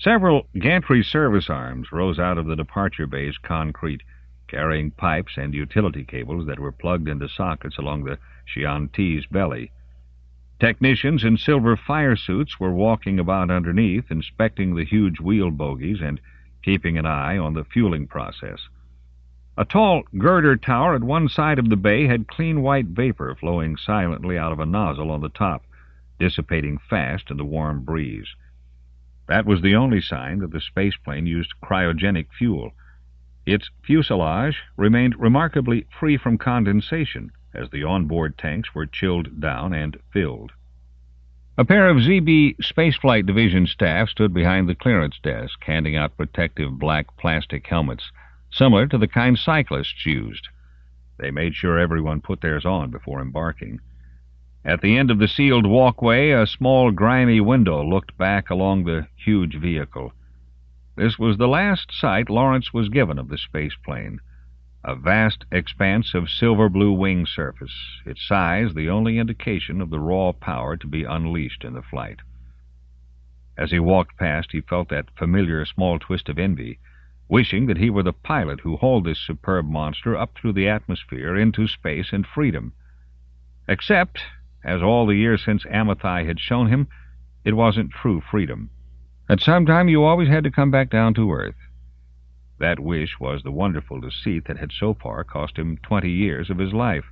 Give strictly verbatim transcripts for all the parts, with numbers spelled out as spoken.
Several gantry service arms rose out of the departure bay's concrete, carrying pipes and utility cables that were plugged into sockets along the Chianti's belly. Technicians in silver fire suits were walking about underneath, inspecting the huge wheel bogies and keeping an eye on the fueling process. A tall girder tower at one side of the bay had clean white vapor flowing silently out of a nozzle on the top, dissipating fast in the warm breeze. That was the only sign that the spaceplane used cryogenic fuel. Its fuselage remained remarkably free from condensation, as the onboard tanks were chilled down and filled. A pair of Z B Spaceflight Division staff stood behind the clearance desk, handing out protective black plastic helmets, similar to the kind cyclists used. They made sure everyone put theirs on before embarking. At the end of the sealed walkway, a small, grimy window looked back along the huge vehicle. This was the last sight Lawrence was given of the spaceplane, a vast expanse of silver-blue wing surface, its size the only indication of the raw power to be unleashed in the flight. As he walked past, he felt that familiar small twist of envy, wishing that he were the pilot who hauled this superb monster up through the atmosphere into space and freedom. Except, as all the years since Amathai had shown him, it wasn't true freedom. At some time you always had to come back down to earth. That wish was the wonderful deceit that had so far cost him twenty years of his life.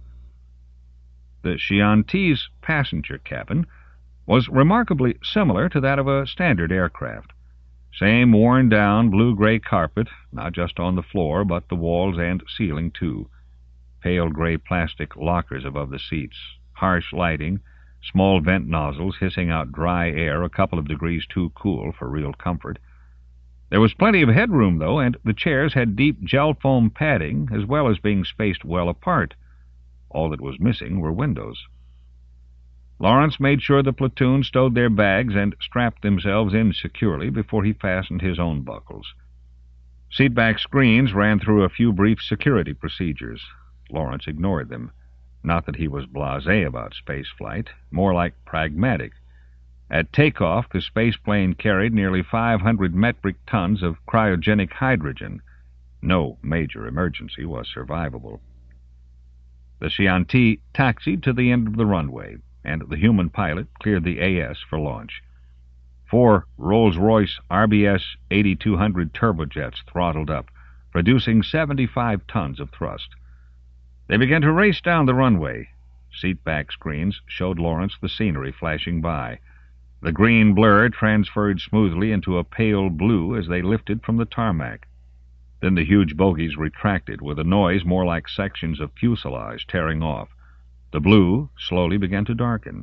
The Chianti's passenger cabin was remarkably similar to that of a standard aircraft. Same worn-down blue-gray carpet, not just on the floor, but the walls and ceiling, too. Pale gray plastic lockers above the seats, harsh lighting, small vent nozzles hissing out dry air a couple of degrees too cool for real comfort. There was plenty of headroom, though, and the chairs had deep gel foam padding, as well as being spaced well apart. All that was missing were windows. Lawrence made sure the platoon stowed their bags and strapped themselves in securely before he fastened his own buckles. Seatback screens ran through a few brief security procedures. Lawrence ignored them. Not that he was blasé about spaceflight, more like pragmatic. At takeoff, the spaceplane carried nearly five hundred metric tons of cryogenic hydrogen. No major emergency was survivable. The Chianti taxied to the end of the runway, and the human pilot cleared the A S for launch. Four Rolls-Royce R B S eighty-two hundred turbojets throttled up, producing seventy-five tons of thrust. They began to race down the runway. Seatback screens showed Lawrence the scenery flashing by. The green blur transferred smoothly into a pale blue as they lifted from the tarmac. Then the huge bogies retracted with a noise more like sections of fuselage tearing off. The blue slowly began to darken.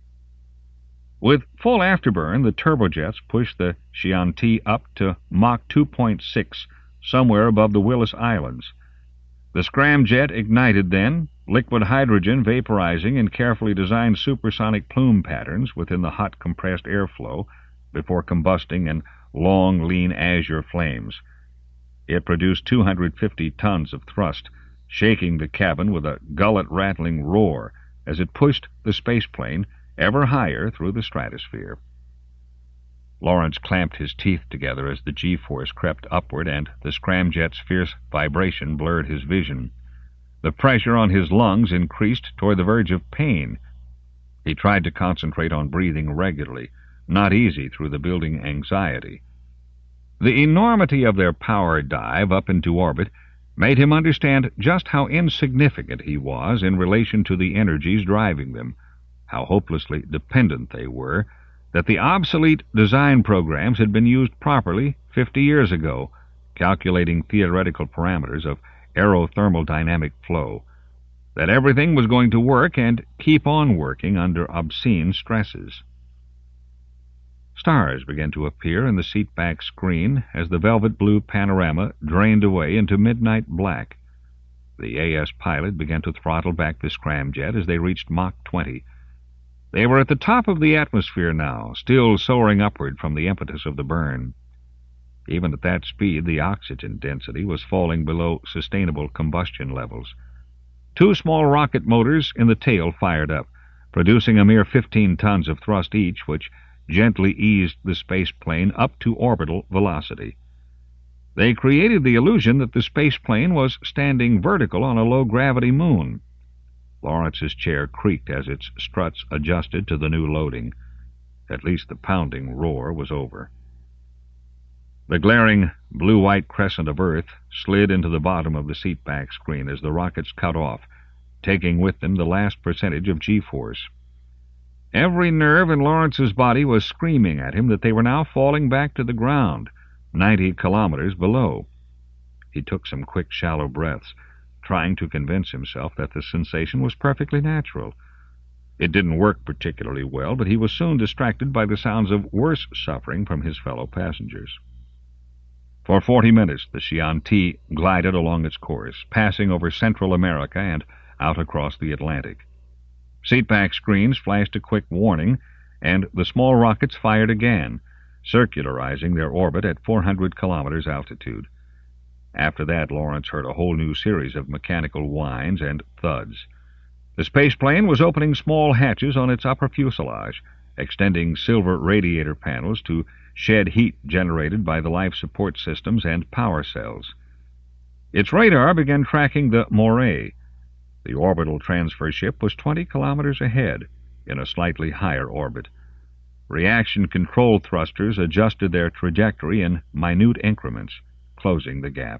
With full afterburn, the turbojets pushed the Chianti up to Mach two point six, somewhere above the Willis Islands. The scramjet ignited then, liquid hydrogen vaporizing in carefully designed supersonic plume patterns within the hot compressed airflow before combusting in long, lean azure flames. It produced two hundred fifty tons of thrust, shaking the cabin with a gullet-rattling roar as it pushed the spaceplane ever higher through the stratosphere. Lawrence clamped his teeth together as the G-force crept upward, and the scramjet's fierce vibration blurred his vision. The pressure on his lungs increased toward the verge of pain. He tried to concentrate on breathing regularly, not easy through the building anxiety. The enormity of their power dive up into orbit made him understand just how insignificant he was in relation to the energies driving them, how hopelessly dependent they were, that the obsolete design programs had been used properly fifty years ago, calculating theoretical parameters of aerothermal-dynamic flow, that everything was going to work and keep on working under obscene stresses. Stars began to appear in the seatback screen as the velvet-blue panorama drained away into midnight black. The A S pilot began to throttle back the scramjet as they reached Mach twenty. They were at the top of the atmosphere now, still soaring upward from the impetus of the burn. Even at that speed, the oxygen density was falling below sustainable combustion levels. Two small rocket motors in the tail fired up, producing a mere fifteen tons of thrust each, which gently eased the space plane up to orbital velocity. They created the illusion that the space plane was standing vertical on a low-gravity moon. Lawrence's chair creaked as its struts adjusted to the new loading. At least the pounding roar was over. The glaring blue-white crescent of Earth slid into the bottom of the seatback screen as the rockets cut off, taking with them the last percentage of G-force. Every nerve in Lawrence's body was screaming at him that they were now falling back to the ground, ninety kilometers below. He took some quick, shallow breaths, trying to convince himself that the sensation was perfectly natural. It didn't work particularly well, but he was soon distracted by the sounds of worse suffering from his fellow passengers. For forty minutes the Xi'an-Ti glided along its course, passing over Central America and out across the Atlantic. Seatback screens flashed a quick warning, and the small rockets fired again, circularizing their orbit at four hundred kilometers altitude. After that, Lawrence heard a whole new series of mechanical whines and thuds. The spaceplane was opening small hatches on its upper fuselage, extending silver radiator panels to shed heat generated by the life support systems and power cells. Its radar began tracking the Moray. The orbital transfer ship was twenty kilometers ahead, in a slightly higher orbit. Reaction control thrusters adjusted their trajectory in minute increments, closing the gap.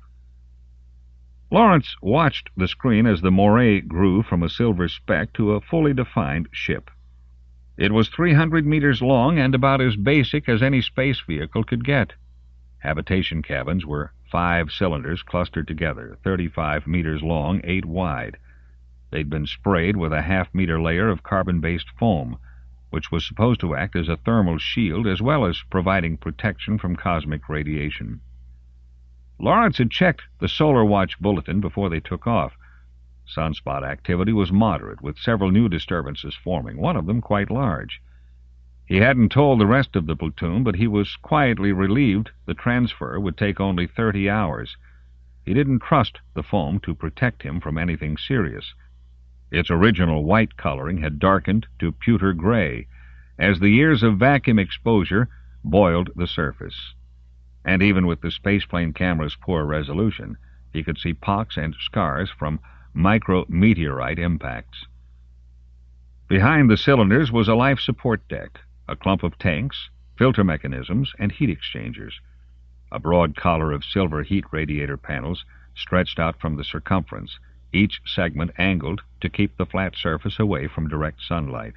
Lawrence watched the screen as the Moray grew from a silver speck to a fully defined ship. It was three hundred meters long and about as basic as any space vehicle could get. Habitation cabins were five cylinders clustered together, thirty-five meters long, eight wide. They'd been sprayed with a half-meter layer of carbon-based foam, which was supposed to act as a thermal shield as well as providing protection from cosmic radiation. Lawrence had checked the Solar Watch bulletin before they took off. Sunspot activity was moderate, with several new disturbances forming, one of them quite large. He hadn't told the rest of the platoon, but he was quietly relieved the transfer would take only thirty hours. He didn't trust the foam to protect him from anything serious. Its original white coloring had darkened to pewter gray, as the years of vacuum exposure boiled the surface. And even with the spaceplane camera's poor resolution, he could see pocks and scars from micrometeorite impacts. Behind the cylinders was a life support deck, a clump of tanks, filter mechanisms, and heat exchangers. A broad collar of silver heat radiator panels stretched out from the circumference, each segment angled to keep the flat surface away from direct sunlight.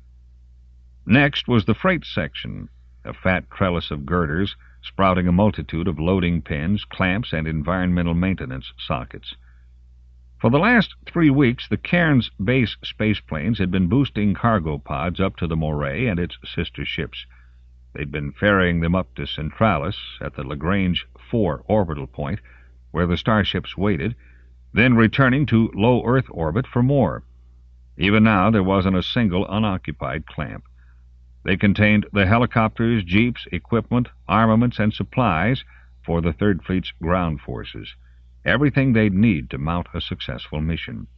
Next was the freight section, a fat trellis of girders sprouting a multitude of loading pins, clamps, and environmental maintenance sockets. For the last three weeks, the Cairns base spaceplanes had been boosting cargo pods up to the Moray and its sister ships. They'd been ferrying them up to Centralis at the Lagrange four orbital point, where the starships waited, then returning to low Earth orbit for more. Even now there wasn't a single unoccupied clamp. They contained the helicopters, jeeps, equipment, armaments, and supplies for the Third Fleet's ground forces, everything they'd need to mount a successful mission.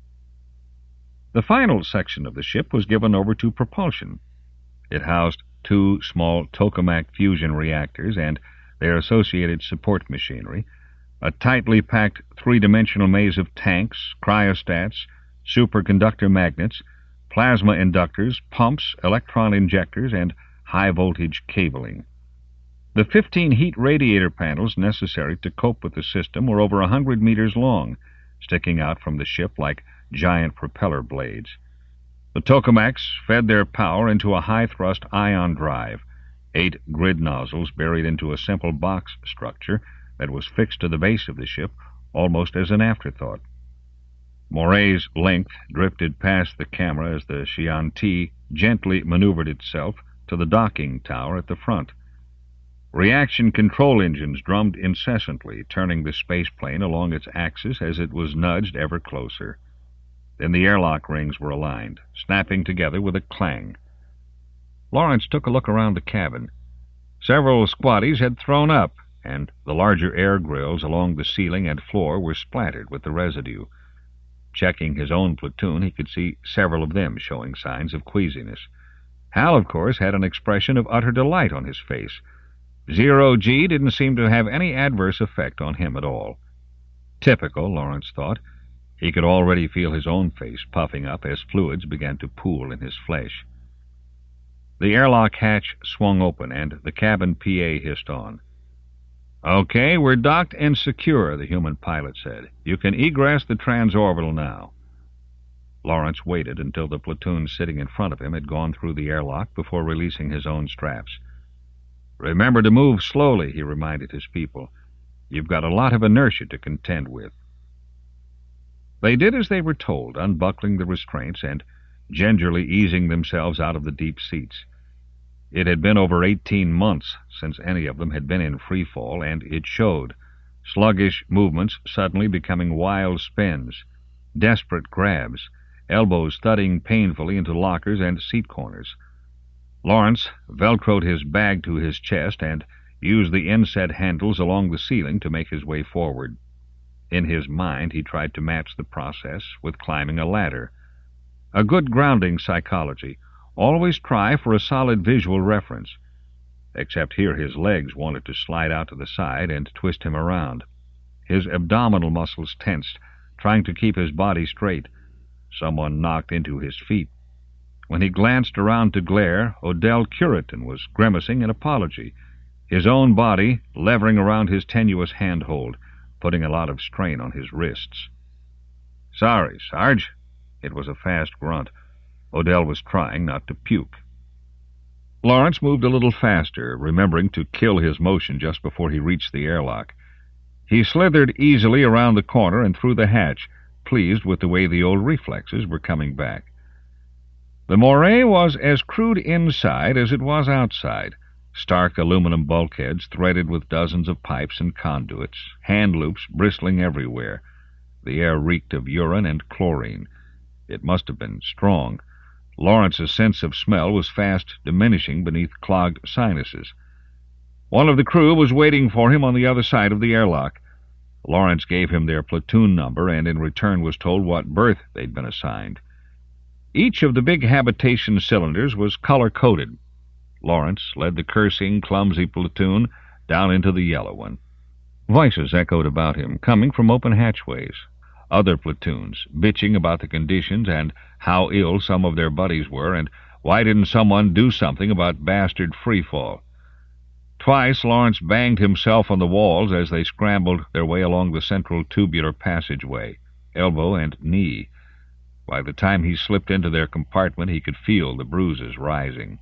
The final section of the ship was given over to propulsion. It housed two small tokamak fusion reactors and their associated support machinery, a tightly packed three-dimensional maze of tanks, cryostats, superconductor magnets, plasma inductors, pumps, electron injectors, and high-voltage cabling. The fifteen heat radiator panels necessary to cope with the system were over a hundred meters long, sticking out from the ship like giant propeller blades. The tokamaks fed their power into a high-thrust ion drive, eight grid nozzles buried into a simple box structure that was fixed to the base of the ship almost as an afterthought. Moray's length drifted past the camera as the Xi'an-Ti gently maneuvered itself to the docking tower at the front. Reaction control engines drummed incessantly, turning the spaceplane along its axis as it was nudged ever closer. Then the airlock rings were aligned, snapping together with a clang. Lawrence took a look around the cabin. Several squaddies had thrown up, and the larger air grills along the ceiling and floor were splattered with the residue. Checking his own platoon, he could see several of them showing signs of queasiness. Hal, of course, had an expression of utter delight on his face. Zero-G didn't seem to have any adverse effect on him at all. Typical, Lawrence thought. He could already feel his own face puffing up as fluids began to pool in his flesh. The airlock hatch swung open, and the cabin P A hissed on. "Okay, we're docked and secure," the human pilot said. "You can egress the transorbital now." Lawrence waited until the platoon sitting in front of him had gone through the airlock before releasing his own straps. "Remember to move slowly," he reminded his people. "You've got a lot of inertia to contend with." They did as they were told, unbuckling the restraints and gingerly easing themselves out of the deep seats. It had been over eighteen months since any of them had been in free fall, and it showed. Sluggish movements suddenly becoming wild spins, desperate grabs, elbows thudding painfully into lockers and seat corners. Lawrence velcroed his bag to his chest and used the inset handles along the ceiling to make his way forward. In his mind, he tried to match the process with climbing a ladder. A good grounding psychology. Always try for a solid visual reference. Except here his legs wanted to slide out to the side and twist him around. His abdominal muscles tensed, trying to keep his body straight. Someone knocked into his feet. When he glanced around to glare, Odell Curitin was grimacing an apology, his own body levering around his tenuous handhold, putting a lot of strain on his wrists. "Sorry, Sarge." It was a fast grunt. Odell was trying not to puke. Lawrence moved a little faster, remembering to kill his motion just before he reached the airlock. He slithered easily around the corner and through the hatch, pleased with the way the old reflexes were coming back. The moray was as crude inside as it was outside. Stark aluminum bulkheads threaded with dozens of pipes and conduits, hand loops bristling everywhere. The air reeked of urine and chlorine. It must have been strong. Lawrence's sense of smell was fast diminishing beneath clogged sinuses. One of the crew was waiting for him on the other side of the airlock. Lawrence gave him their platoon number and in return was told what berth they'd been assigned. Each of the big habitation cylinders was color-coded. Lawrence led the cursing, clumsy platoon down into the yellow one. Voices echoed about him, coming from open hatchways. Other platoons, bitching about the conditions and how ill some of their buddies were, and why didn't someone do something about bastard freefall. Twice Lawrence banged himself on the walls as they scrambled their way along the central tubular passageway, elbow and knee. By the time he slipped into their compartment, he could feel the bruises rising.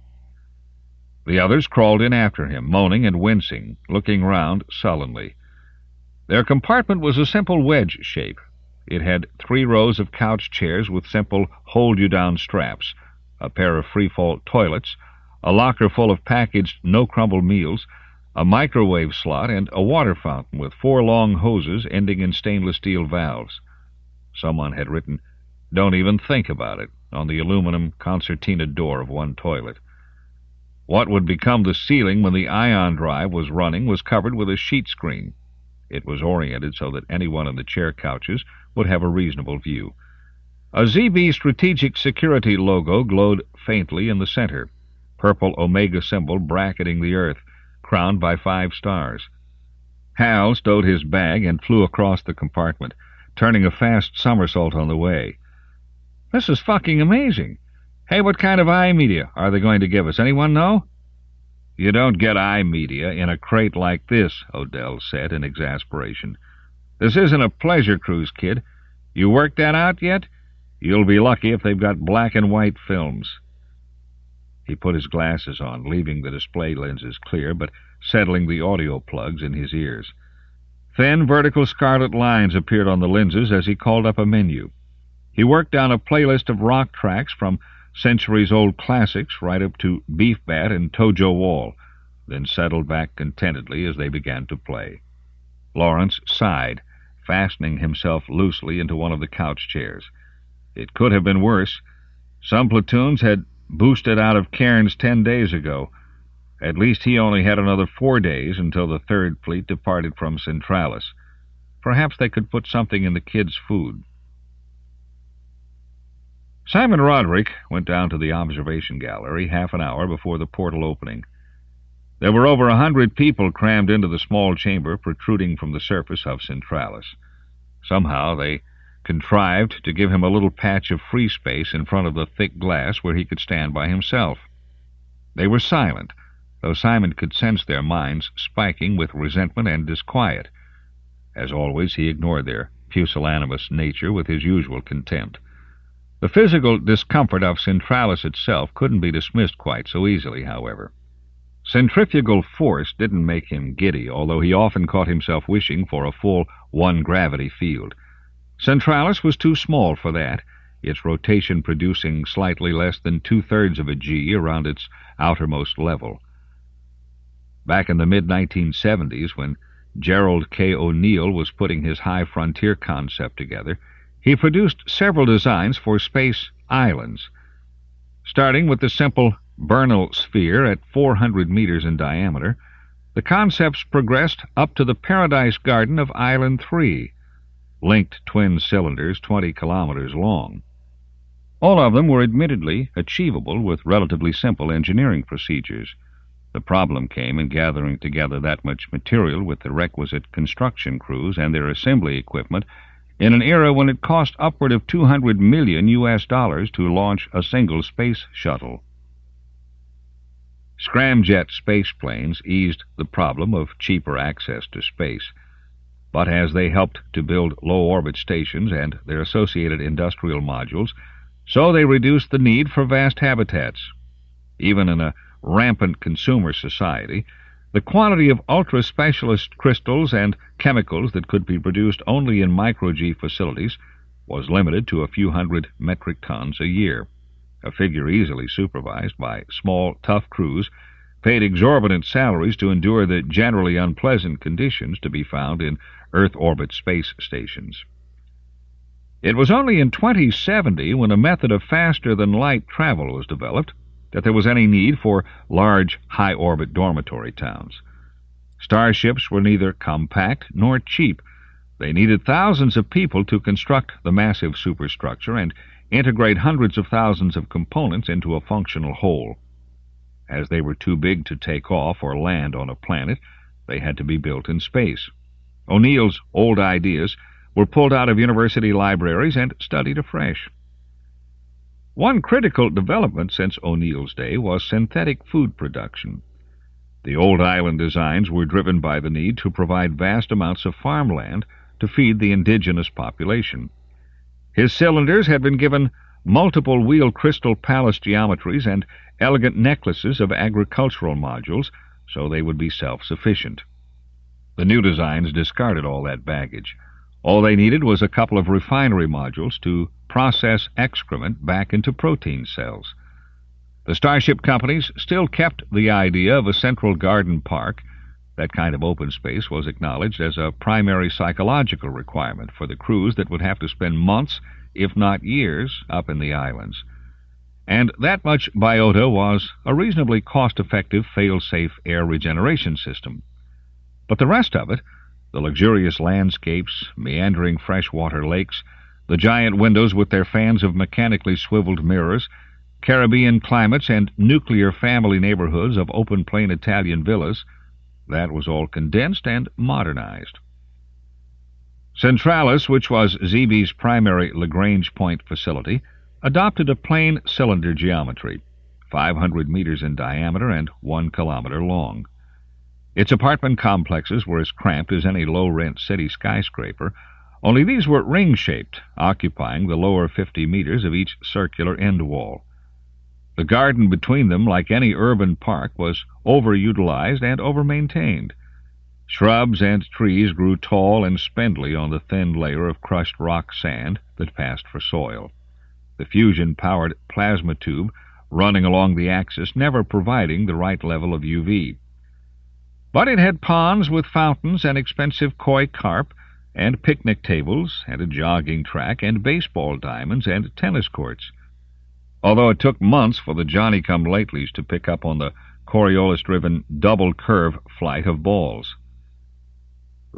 The others crawled in after him, moaning and wincing, looking round sullenly. Their compartment was a simple wedge shape. It had three rows of couch chairs with simple hold-you-down straps, a pair of free-fall toilets, a locker full of packaged no-crumble meals, a microwave slot, and a water fountain with four long hoses ending in stainless steel valves. Someone had written, "Don't even think about it," on the aluminum concertina door of one toilet. What would become the ceiling when the ion drive was running was covered with a sheet screen. It was oriented so that anyone in the chair couches would have a reasonable view. A Z B Strategic Security logo glowed faintly in the center, purple omega symbol bracketing the earth, crowned by five stars. Hal stowed his bag and flew across the compartment, turning a fast somersault on the way. "This is fucking amazing. Hey, what kind of eye media are they going to give us? Anyone know?" "You don't get eye media in a crate like this," Odell said in exasperation. "This isn't a pleasure cruise, kid. You worked that out yet? You'll be lucky if they've got black and white films." He put his glasses on, leaving the display lenses clear, but settling the audio plugs in his ears. Thin vertical scarlet lines appeared on the lenses as he called up a menu. He worked down a playlist of rock tracks from centuries-old classics right up to Beef Bat and Tojo Wall, then settled back contentedly as they began to play. Lawrence sighed, fastening himself loosely into one of the couch chairs. It could have been worse. Some platoons had boosted out of Cairns ten days ago. At least he only had another four days until the Third Fleet departed from Centralis. Perhaps they could put something in the kid's food. Simon Roderick went down to the observation gallery half an hour before the portal opening. There were over a hundred people crammed into the small chamber protruding from the surface of Centralis. Somehow they contrived to give him a little patch of free space in front of the thick glass where he could stand by himself. They were silent, though Simon could sense their minds spiking with resentment and disquiet. As always, he ignored their pusillanimous nature with his usual contempt. The physical discomfort of Centralis itself couldn't be dismissed quite so easily, however. Centrifugal force didn't make him giddy, although he often caught himself wishing for a full one-gravity field. Centralis was too small for that, its rotation producing slightly less than two-thirds of a G around its outermost level. Back in the mid nineteen seventies, when Gerald K. O'Neill was putting his high frontier concept together, he produced several designs for space islands. Starting with the simple Bernal sphere at four hundred meters in diameter, the concepts progressed up to the Paradise Garden of Island three, linked twin cylinders twenty kilometers long. All of them were admittedly achievable with relatively simple engineering procedures. The problem came in gathering together that much material with the requisite construction crews and their assembly equipment in an era when it cost upward of two hundred million U S dollars to launch a single space shuttle. Scramjet spaceplanes eased the problem of cheaper access to space, but as they helped to build low-orbit stations and their associated industrial modules, so they reduced the need for vast habitats. Even in a rampant consumer society, the quantity of ultra-specialist crystals and chemicals that could be produced only in micro-G facilities was limited to a few hundred metric tons a year, a figure easily supervised by small, tough crews paid exorbitant salaries to endure the generally unpleasant conditions to be found in Earth orbit space stations. It was only in twenty seventy, when a method of faster-than-light travel was developed, that there was any need for large, high-orbit dormitory towns. Starships were neither compact nor cheap. They needed thousands of people to construct the massive superstructure and integrate hundreds of thousands of components into a functional whole. As they were too big to take off or land on a planet, they had to be built in space. O'Neill's old ideas were pulled out of university libraries and studied afresh. One critical development since O'Neill's day was synthetic food production. The old island designs were driven by the need to provide vast amounts of farmland to feed the indigenous population. His cylinders had been given multiple wheel crystal palace geometries and elegant necklaces of agricultural modules, so they would be self-sufficient. The new designs discarded all that baggage. All they needed was a couple of refinery modules to process excrement back into protein cells. The Starship companies still kept the idea of a central garden park. That kind of open space was acknowledged as a primary psychological requirement for the crews that would have to spend months, if not years, up in the islands. And that much biota was a reasonably cost-effective, fail-safe air regeneration system. But the rest of it, the luxurious landscapes, meandering freshwater lakes, the giant windows with their fans of mechanically swiveled mirrors, Caribbean climates, and nuclear family neighborhoods of open-plain Italian villas, that was all condensed and modernized. Centralis, which was Z B's primary Lagrange point facility, adopted a plain cylinder geometry, five hundred meters in diameter and one kilometer long. Its apartment complexes were as cramped as any low-rent city skyscraper, only these were ring-shaped, occupying the lower fifty meters of each circular end wall. The garden between them, like any urban park, was overutilized and overmaintained. Shrubs and trees grew tall and spindly on the thin layer of crushed rock sand that passed for soil, the fusion-powered plasma tube running along the axis never providing the right level of U V. But it had ponds with fountains and expensive koi carp, and picnic tables, and a jogging track, and baseball diamonds, and tennis courts. Although it took months for the Johnny-come-latelys to pick up on the Coriolis-driven double-curve flight of balls.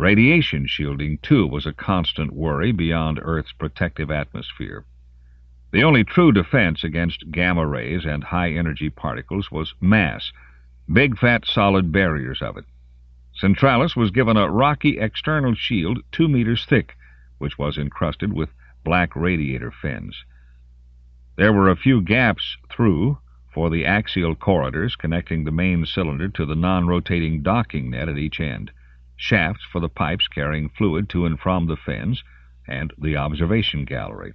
Radiation shielding, too, was a constant worry beyond Earth's protective atmosphere. The only true defense against gamma rays and high-energy particles was mass, big fat solid barriers of it. Centralis was given a rocky external shield two meters thick, which was encrusted with black radiator fins. There were a few gaps through for the axial corridors connecting the main cylinder to the non-rotating docking net at each end, shafts for the pipes carrying fluid to and from the fins, and the observation gallery.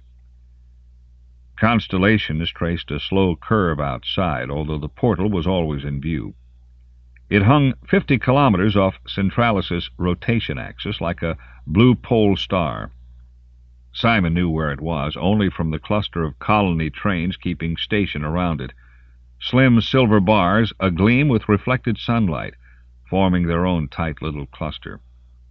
Constellations traced a slow curve outside, although the portal was always in view. It hung fifty kilometers off Centralis's rotation axis like a blue pole star. Simon knew where it was only from the cluster of colony trains keeping station around it, slim silver bars agleam with reflected sunlight, forming their own tight little cluster.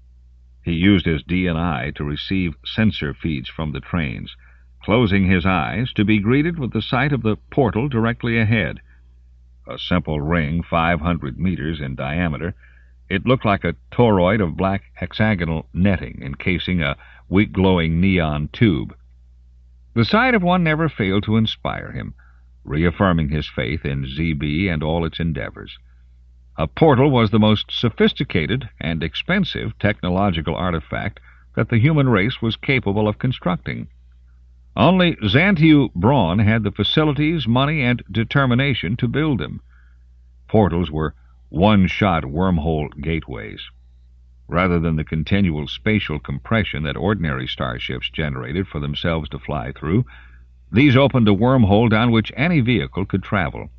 He used his D and I to receive sensor feeds from the trains, closing his eyes to be greeted with the sight of the portal directly ahead. A simple ring five hundred meters in diameter, it looked like a toroid of black hexagonal netting encasing a weak-glowing neon tube. The sight of one never failed to inspire him, reaffirming his faith in Z B and all its endeavors. A portal was the most sophisticated and expensive technological artifact that the human race was capable of constructing. Only Xantiu Braun had the facilities, money, and determination to build them. Portals were one-shot wormhole gateways. Rather than the continual spatial compression that ordinary starships generated for themselves to fly through, these opened a wormhole down which any vehicle could travel.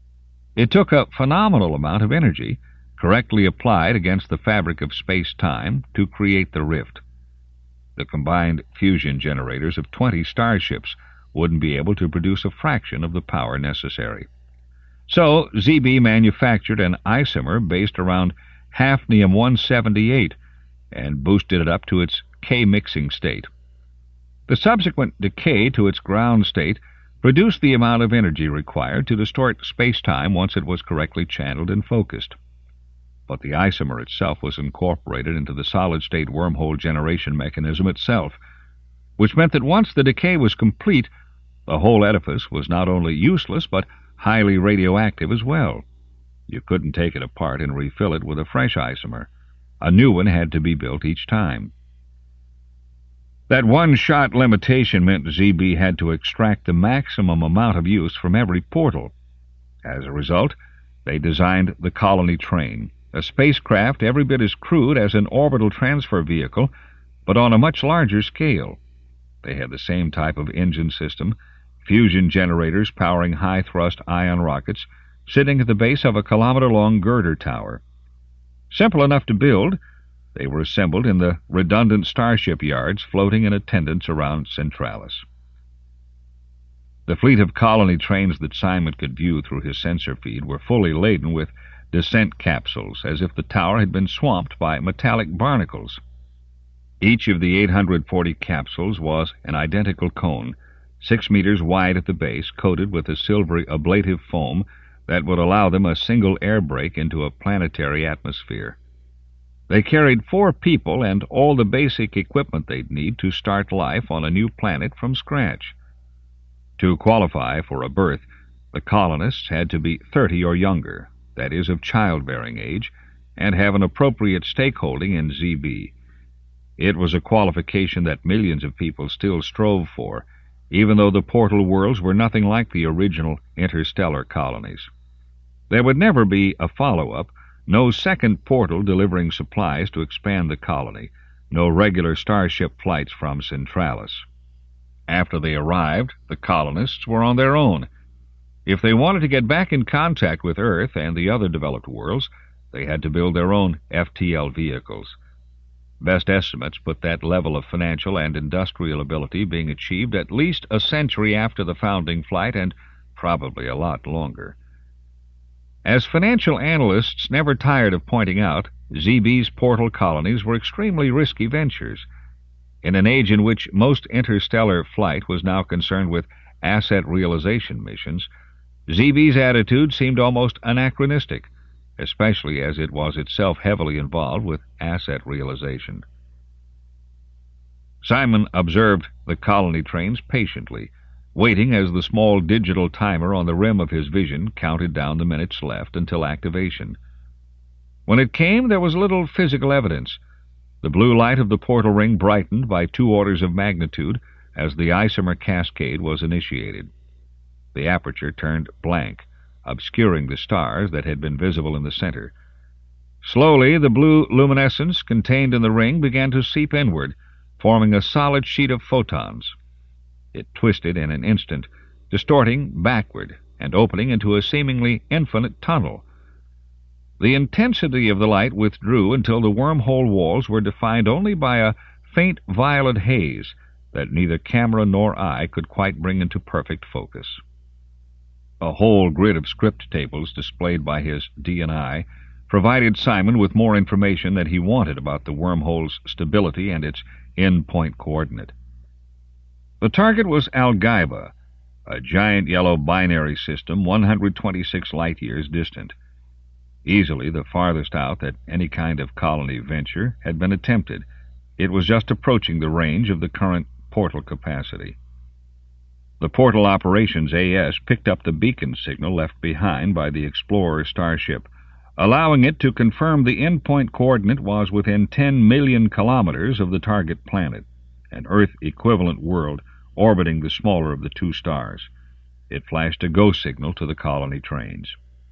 It took a phenomenal amount of energy, correctly applied against the fabric of space-time, to create the rift. The combined fusion generators of twenty starships wouldn't be able to produce a fraction of the power necessary. So Z B manufactured an isomer based around hafnium one seventy-eight and boosted it up to its K-mixing state. The subsequent decay to its ground state produced the amount of energy required to distort space-time once it was correctly channeled and focused. But the isomer itself was incorporated into the solid-state wormhole generation mechanism itself, which meant that once the decay was complete, the whole edifice was not only useless but highly radioactive as well. You couldn't take it apart and refill it with a fresh isomer. A new one had to be built each time. That one-shot limitation meant Z B had to extract the maximum amount of use from every portal. As a result, they designed the colony train, a spacecraft every bit as crude as an orbital transfer vehicle, but on a much larger scale. They had the same type of engine system, fusion generators powering high-thrust ion rockets, sitting at the base of a kilometer-long girder tower. Simple enough to build, they were assembled in the redundant starship yards floating in attendance around Centralis. The fleet of colony trains that Simon could view through his sensor feed were fully laden with descent capsules, as if the tower had been swamped by metallic barnacles. Each of the eight hundred forty capsules was an identical cone, six meters wide at the base, coated with a silvery ablative foam that would allow them a single air break into a planetary atmosphere. They carried four people and all the basic equipment they'd need to start life on a new planet from scratch. To qualify for a berth, the colonists had to be thirty or younger, that is, of childbearing age, and have an appropriate stakeholding in Z B. It was a qualification that millions of people still strove for, even though the portal worlds were nothing like the original interstellar colonies. There would never be a follow-up, no second portal delivering supplies to expand the colony, no regular starship flights from Centralis. After they arrived, the colonists were on their own. If they wanted to get back in contact with Earth and the other developed worlds, they had to build their own F T L vehicles. Best estimates put that level of financial and industrial ability being achieved at least a century after the founding flight, and probably a lot longer. As financial analysts never tired of pointing out, Z B's portal colonies were extremely risky ventures. In an age in which most interstellar flight was now concerned with asset realization missions, Z B's attitude seemed almost anachronistic, especially as it was itself heavily involved with asset realization. Simon observed the colony trains patiently, waiting as the small digital timer on the rim of his vision counted down the minutes left until activation. When it came, there was little physical evidence. The blue light of the portal ring brightened by two orders of magnitude as the isomer cascade was initiated. The aperture turned blank, obscuring the stars that had been visible in the center. Slowly, the blue luminescence contained in the ring began to seep inward, forming a solid sheet of photons. It twisted in an instant, distorting backward and opening into a seemingly infinite tunnel. The intensity of the light withdrew until the wormhole walls were defined only by a faint violet haze that neither camera nor eye could quite bring into perfect focus. A whole grid of script tables displayed by his D and I provided Simon with more information than he wanted about the wormhole's stability and its end-point coordinate. The target was Algaiba, a giant yellow binary system one hundred twenty-six light-years distant. Easily the farthest out that any kind of colony venture had been attempted. It was just approaching the range of the current portal capacity. The Portal Operations A S picked up the beacon signal left behind by the Explorer starship, allowing it to confirm the endpoint coordinate was within ten million kilometers of the target planet, an Earth-equivalent world orbiting the smaller of the two stars. It flashed a go signal to the colony trains.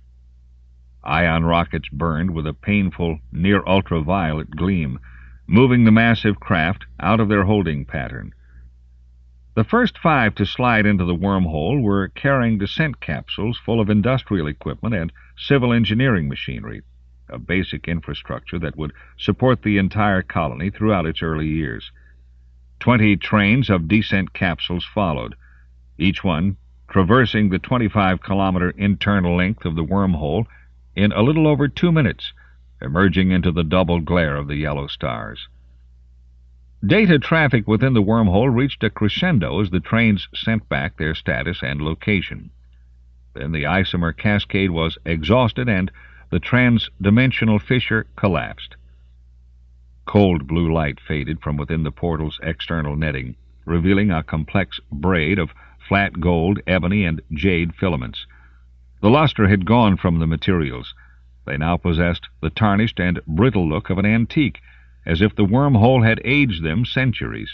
Ion rockets burned with a painful, near-ultraviolet gleam, moving the massive craft out of their holding pattern. The first five to slide into the wormhole were carrying descent capsules full of industrial equipment and civil engineering machinery, a basic infrastructure that would support the entire colony throughout its early years. Twenty trains of descent capsules followed, each one traversing the twenty-five kilometer internal length of the wormhole in a little over two minutes, emerging into the double glare of the yellow stars. Data traffic within the wormhole reached a crescendo as the trains sent back their status and location. Then the isomer cascade was exhausted and the trans-dimensional fissure collapsed. Cold blue light faded from within the portal's external netting, revealing a complex braid of flat gold, ebony, and jade filaments. The luster had gone from the materials. They now possessed the tarnished and brittle look of an antique, as if the wormhole had aged them centuries.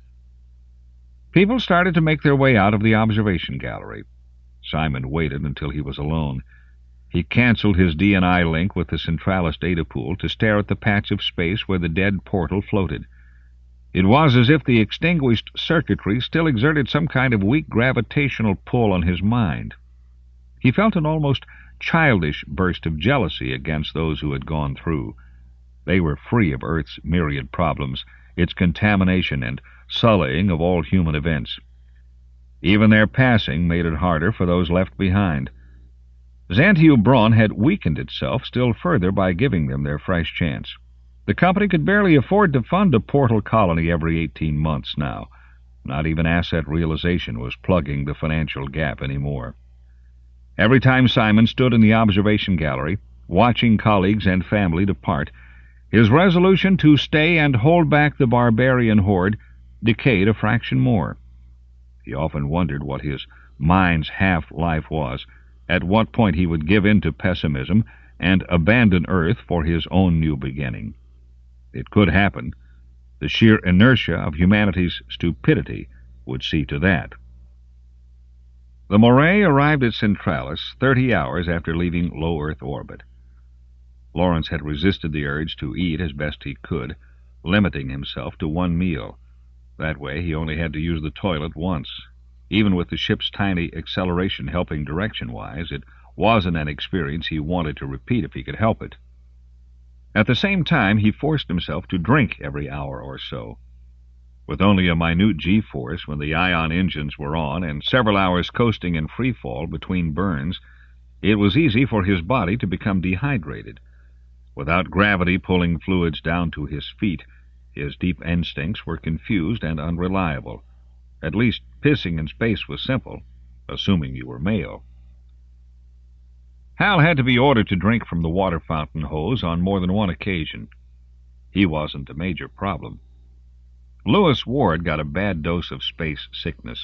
People started to make their way out of the observation gallery. Simon waited until he was alone. He canceled his D and I link with the Centralis data pool to stare at the patch of space where the dead portal floated. It was as if the extinguished circuitry still exerted some kind of weak gravitational pull on his mind. He felt an almost childish burst of jealousy against those who had gone through. They were free of Earth's myriad problems, its contamination and sullying of all human events. Even their passing made it harder for those left behind. Xanthiou Braun had weakened itself still further by giving them their fresh chance. The company could barely afford to fund a portal colony every eighteen months now. Not even asset realization was plugging the financial gap anymore. Every time Simon stood in the observation gallery, watching colleagues and family depart, his resolution to stay and hold back the barbarian horde decayed a fraction more. He often wondered what his mind's half-life was, at what point he would give in to pessimism and abandon Earth for his own new beginning. It could happen. The sheer inertia of humanity's stupidity would see to that. The Moray arrived at Centralis thirty hours after leaving low Earth orbit. Lawrence had resisted the urge to eat as best he could, limiting himself to one meal. That way he only had to use the toilet once. Even with the ship's tiny acceleration helping direction-wise, it wasn't an experience he wanted to repeat if he could help it. At the same time, he forced himself to drink every hour or so. With only a minute G-force when the ion engines were on and several hours coasting in freefall between burns, it was easy for his body to become dehydrated. Without gravity pulling fluids down to his feet, his deep instincts were confused and unreliable. At least pissing in space was simple, assuming you were male. Hal had to be ordered to drink from the water fountain hose on more than one occasion. He wasn't a major problem. Lewis Ward got a bad dose of space sickness,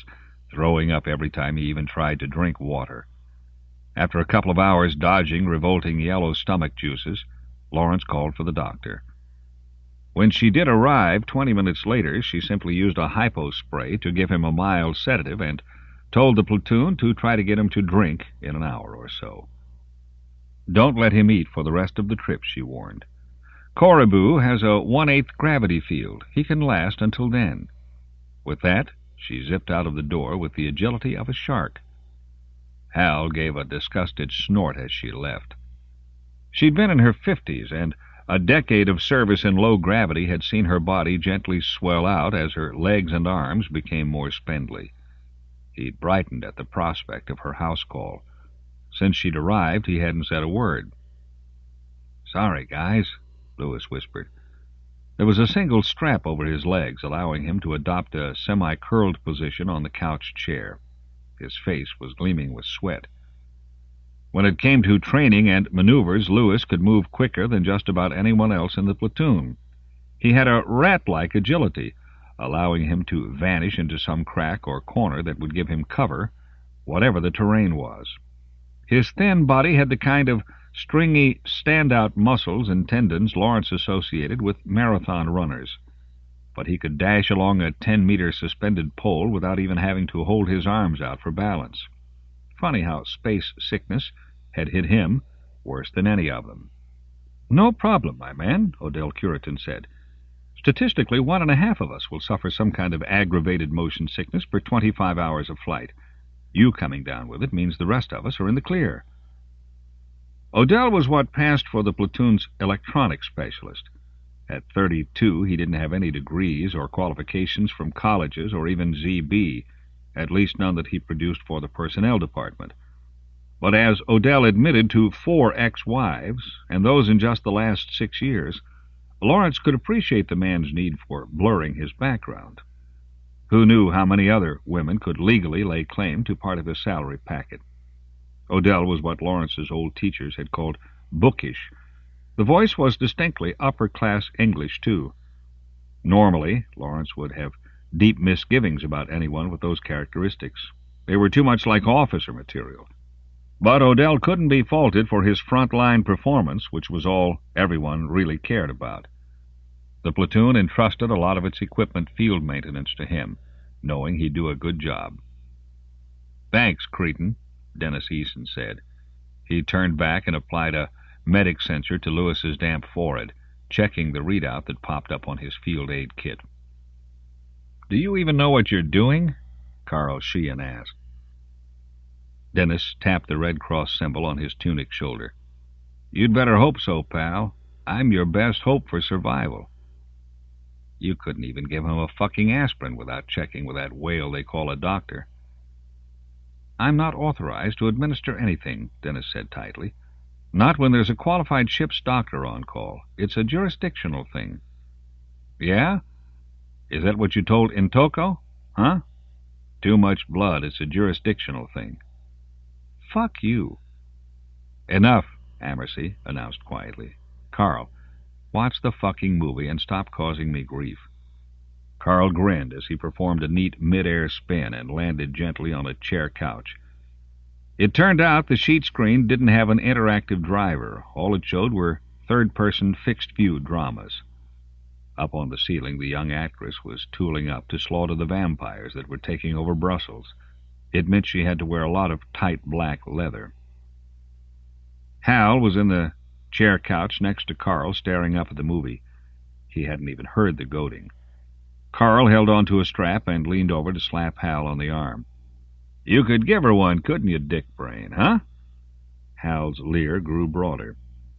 throwing up every time he even tried to drink water. After a couple of hours dodging revolting yellow stomach juices, Lawrence called for the doctor. When she did arrive, twenty minutes later, she simply used a hypo spray to give him a mild sedative and told the platoon to try to get him to drink in an hour or so. Don't let him eat for the rest of the trip, she warned. Caribou has a one-eighth gravity field. He can last until then. With that, she zipped out of the door with the agility of a shark. Hal gave a disgusted snort as she left. She'd been in her fifties, and a decade of service in low gravity had seen her body gently swell out as her legs and arms became more spindly. He'd brightened at the prospect of her house call. Since she'd arrived, he hadn't said a word. "Sorry, guys," Lewis whispered. There was a single strap over his legs, allowing him to adopt a semi-curled position on the couch chair. His face was gleaming with sweat. When it came to training and maneuvers, Lewis could move quicker than just about anyone else in the platoon. He had a rat-like agility, allowing him to vanish into some crack or corner that would give him cover, whatever the terrain was. His thin body had the kind of stringy, stand-out muscles and tendons Lawrence associated with marathon runners. But he could dash along a ten-meter suspended pole without even having to hold his arms out for balance. Funny how space sickness had hit him worse than any of them. "No problem, my man," Odell Curitan said. "Statistically, one and a half of us will suffer some kind of aggravated motion sickness for twenty-five hours of flight. You coming down with it means the rest of us are in the clear." Odell was what passed for the platoon's electronics specialist. At thirty-two, he didn't have any degrees or qualifications from colleges or even Z B, at least none that he produced for the personnel department. But as Odell admitted to four ex-wives, and those in just the last six years, Lawrence could appreciate the man's need for blurring his background. Who knew how many other women could legally lay claim to part of his salary packet? Odell was what Lawrence's old teachers had called bookish. The voice was distinctly upper-class English, too. Normally, Lawrence would have deep misgivings about anyone with those characteristics. They were too much like officer material. But Odell couldn't be faulted for his front-line performance, which was all everyone really cared about. The platoon entrusted a lot of its equipment field maintenance to him, knowing he'd do a good job. "Thanks, Cretin," Dennis Eason said. He turned back and applied a medic sensor to Lewis's damp forehead, checking the readout that popped up on his field aid kit. "Do you even know what you're doing?" Carl Sheehan asked. Dennis tapped the Red Cross symbol on his tunic shoulder. "You'd better hope so, pal. I'm your best hope for survival." You couldn't even give him a fucking aspirin without checking with that whale they call a doctor. "I'm not authorized to administer anything," Dennis said tightly. "Not when there's a qualified ship's doctor on call. It's a jurisdictional thing." "Yeah? Is that what you told Intoko? Huh? Too much blood. It's a jurisdictional thing." "Fuck you." "Enough," Amersey announced quietly. "Carl, watch the fucking movie and stop causing me grief." Carl grinned as he performed a neat mid-air spin and landed gently on a chair couch. It turned out the sheet screen didn't have an interactive driver. All it showed were third-person fixed-view dramas. Up on the ceiling, the young actress was tooling up to slaughter the vampires that were taking over Brussels. It meant she had to wear a lot of tight black leather. Hal was in the chair couch next to Carl, staring up at the movie. He hadn't even heard the goading. Carl held onto a strap and leaned over to slap Hal on the arm. "You could give her one, couldn't you, dick brain, huh?" Hal's leer grew broader.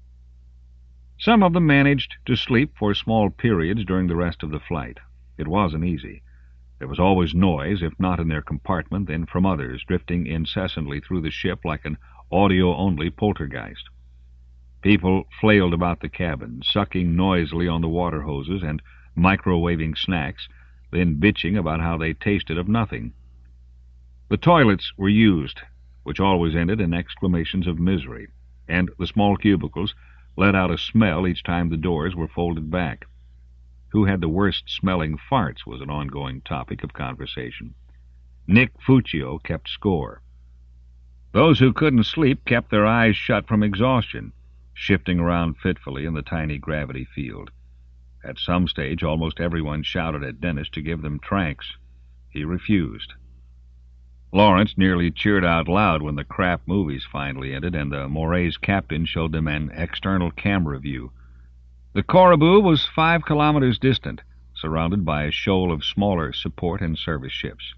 Some of them managed to sleep for small periods during the rest of the flight. It wasn't easy. There was always noise, if not in their compartment, then from others, drifting incessantly through the ship like an audio-only poltergeist. People flailed about the cabin, sucking noisily on the water hoses and microwaving snacks, then bitching about how they tasted of nothing. The toilets were used, which always ended in exclamations of misery, and the small cubicles let out a smell each time the doors were folded back. Who had the worst-smelling farts was an ongoing topic of conversation. Nick Fuccio kept score. Those who couldn't sleep kept their eyes shut from exhaustion, shifting around fitfully in the tiny gravity field. At some stage, almost everyone shouted at Dennis to give them tranks. He refused. Lawrence nearly cheered out loud when the crap movies finally ended and the Moray's captain showed them an external camera view. The Coraboo was five kilometers distant, surrounded by a shoal of smaller support and service ships.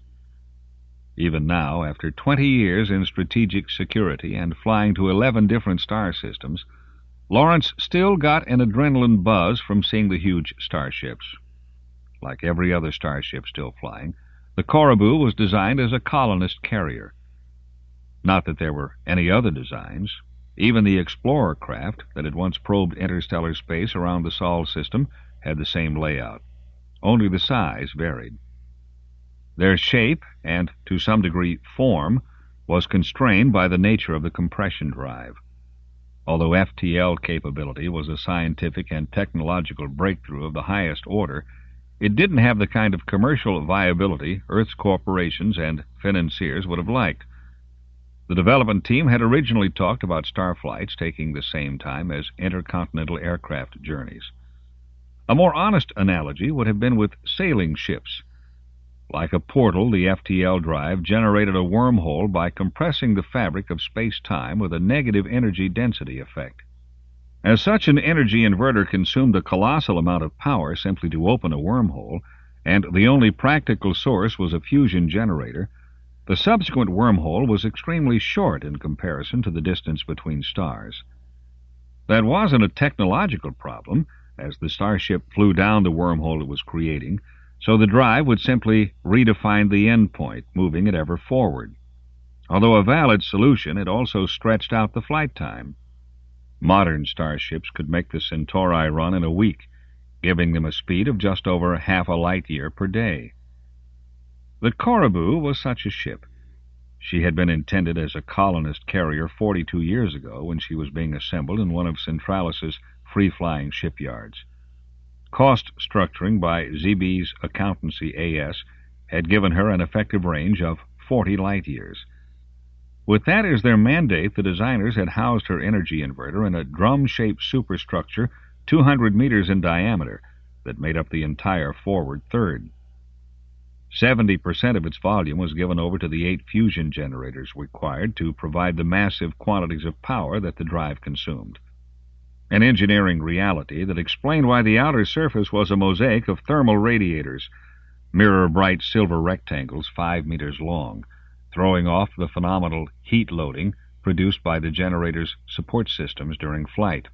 Even now, after twenty years in strategic security and flying to eleven different star systems, Lawrence still got an adrenaline buzz from seeing the huge starships. Like every other starship still flying, the Coraboo was designed as a colonist carrier. Not that there were any other designs. Even the Explorer craft that had once probed interstellar space around the Sol system had the same layout. Only the size varied. Their shape, and to some degree form, was constrained by the nature of the compression drive. Although F T L capability was a scientific and technological breakthrough of the highest order, it didn't have the kind of commercial viability Earth's corporations and financiers would have liked. The development team had originally talked about starflights taking the same time as intercontinental aircraft journeys. A more honest analogy would have been with sailing ships. Like a portal, the F T L drive generated a wormhole by compressing the fabric of space-time with a negative energy density effect. As such, an energy inverter consumed a colossal amount of power simply to open a wormhole, and the only practical source was a fusion generator. The subsequent wormhole was extremely short in comparison to the distance between stars. That wasn't a technological problem, as the starship flew down the wormhole it was creating, so the drive would simply redefine the endpoint, moving it ever forward. Although a valid solution, it also stretched out the flight time. Modern starships could make the Centauri run in a week, giving them a speed of just over half a light-year per day. The Coraboo was such a ship. She had been intended as a colonist carrier forty-two years ago when she was being assembled in one of Centralis's free-flying shipyards. Cost structuring by Z B's accountancy A S had given her an effective range of forty light-years. With that as their mandate, the designers had housed her energy inverter in a drum-shaped superstructure two hundred meters in diameter that made up the entire forward third. Seventy percent of its volume was given over to the eight fusion generators required to provide the massive quantities of power that the drive consumed. An engineering reality that explained why the outer surface was a mosaic of thermal radiators, mirror-bright silver rectangles five meters long, throwing off the phenomenal heat loading produced by the generator's support systems during flight.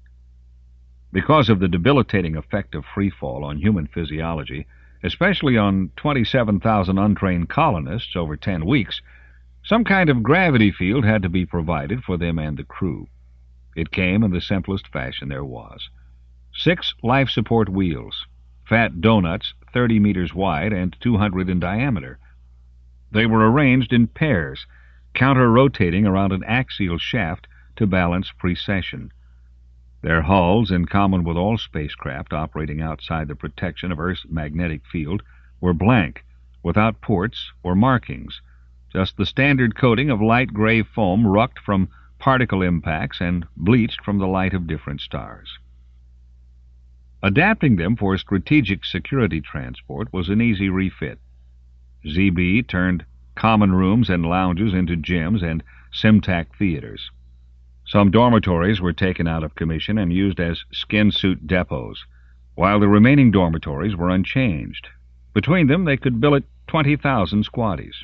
Because of the debilitating effect of freefall on human physiology, especially on twenty-seven thousand untrained colonists over ten weeks, some kind of gravity field had to be provided for them and the crew. It came in the simplest fashion there was. Six life support wheels, fat donuts thirty meters wide and two hundred in diameter. They were arranged in pairs, counter-rotating around an axial shaft to balance precession. Their hulls, in common with all spacecraft operating outside the protection of Earth's magnetic field, were blank, without ports or markings, just the standard coating of light gray foam rucked from particle impacts and bleached from the light of different stars. Adapting them for strategic security transport was an easy refit. Z B turned common rooms and lounges into gyms and Simtac theaters. Some dormitories were taken out of commission and used as skin suit depots, while the remaining dormitories were unchanged. Between them they could billet twenty thousand squatties.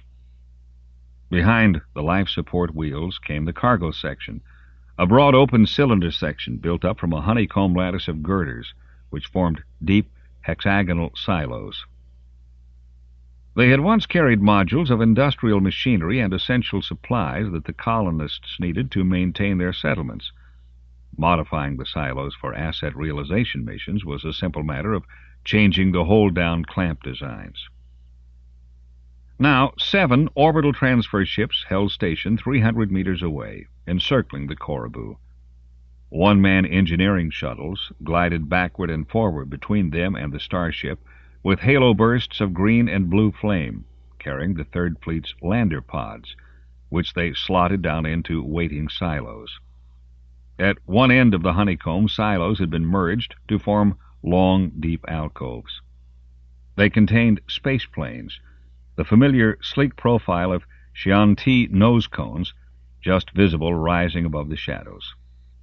Behind the life support wheels came the cargo section, a broad open cylinder section built up from a honeycomb lattice of girders, which formed deep hexagonal silos. They had once carried modules of industrial machinery and essential supplies that the colonists needed to maintain their settlements. Modifying the silos for asset realization missions was a simple matter of changing the hold-down clamp designs. Now, seven orbital transfer ships held station three hundred meters away, encircling the Coraboo. One-man engineering shuttles glided backward and forward between them and the starship, with halo bursts of green and blue flame, carrying the Third Fleet's lander pods, which they slotted down into waiting silos. At one end of the honeycomb, silos had been merged to form long, deep alcoves. They contained space planes, the familiar sleek profile of Chianti nose cones just visible rising above the shadows.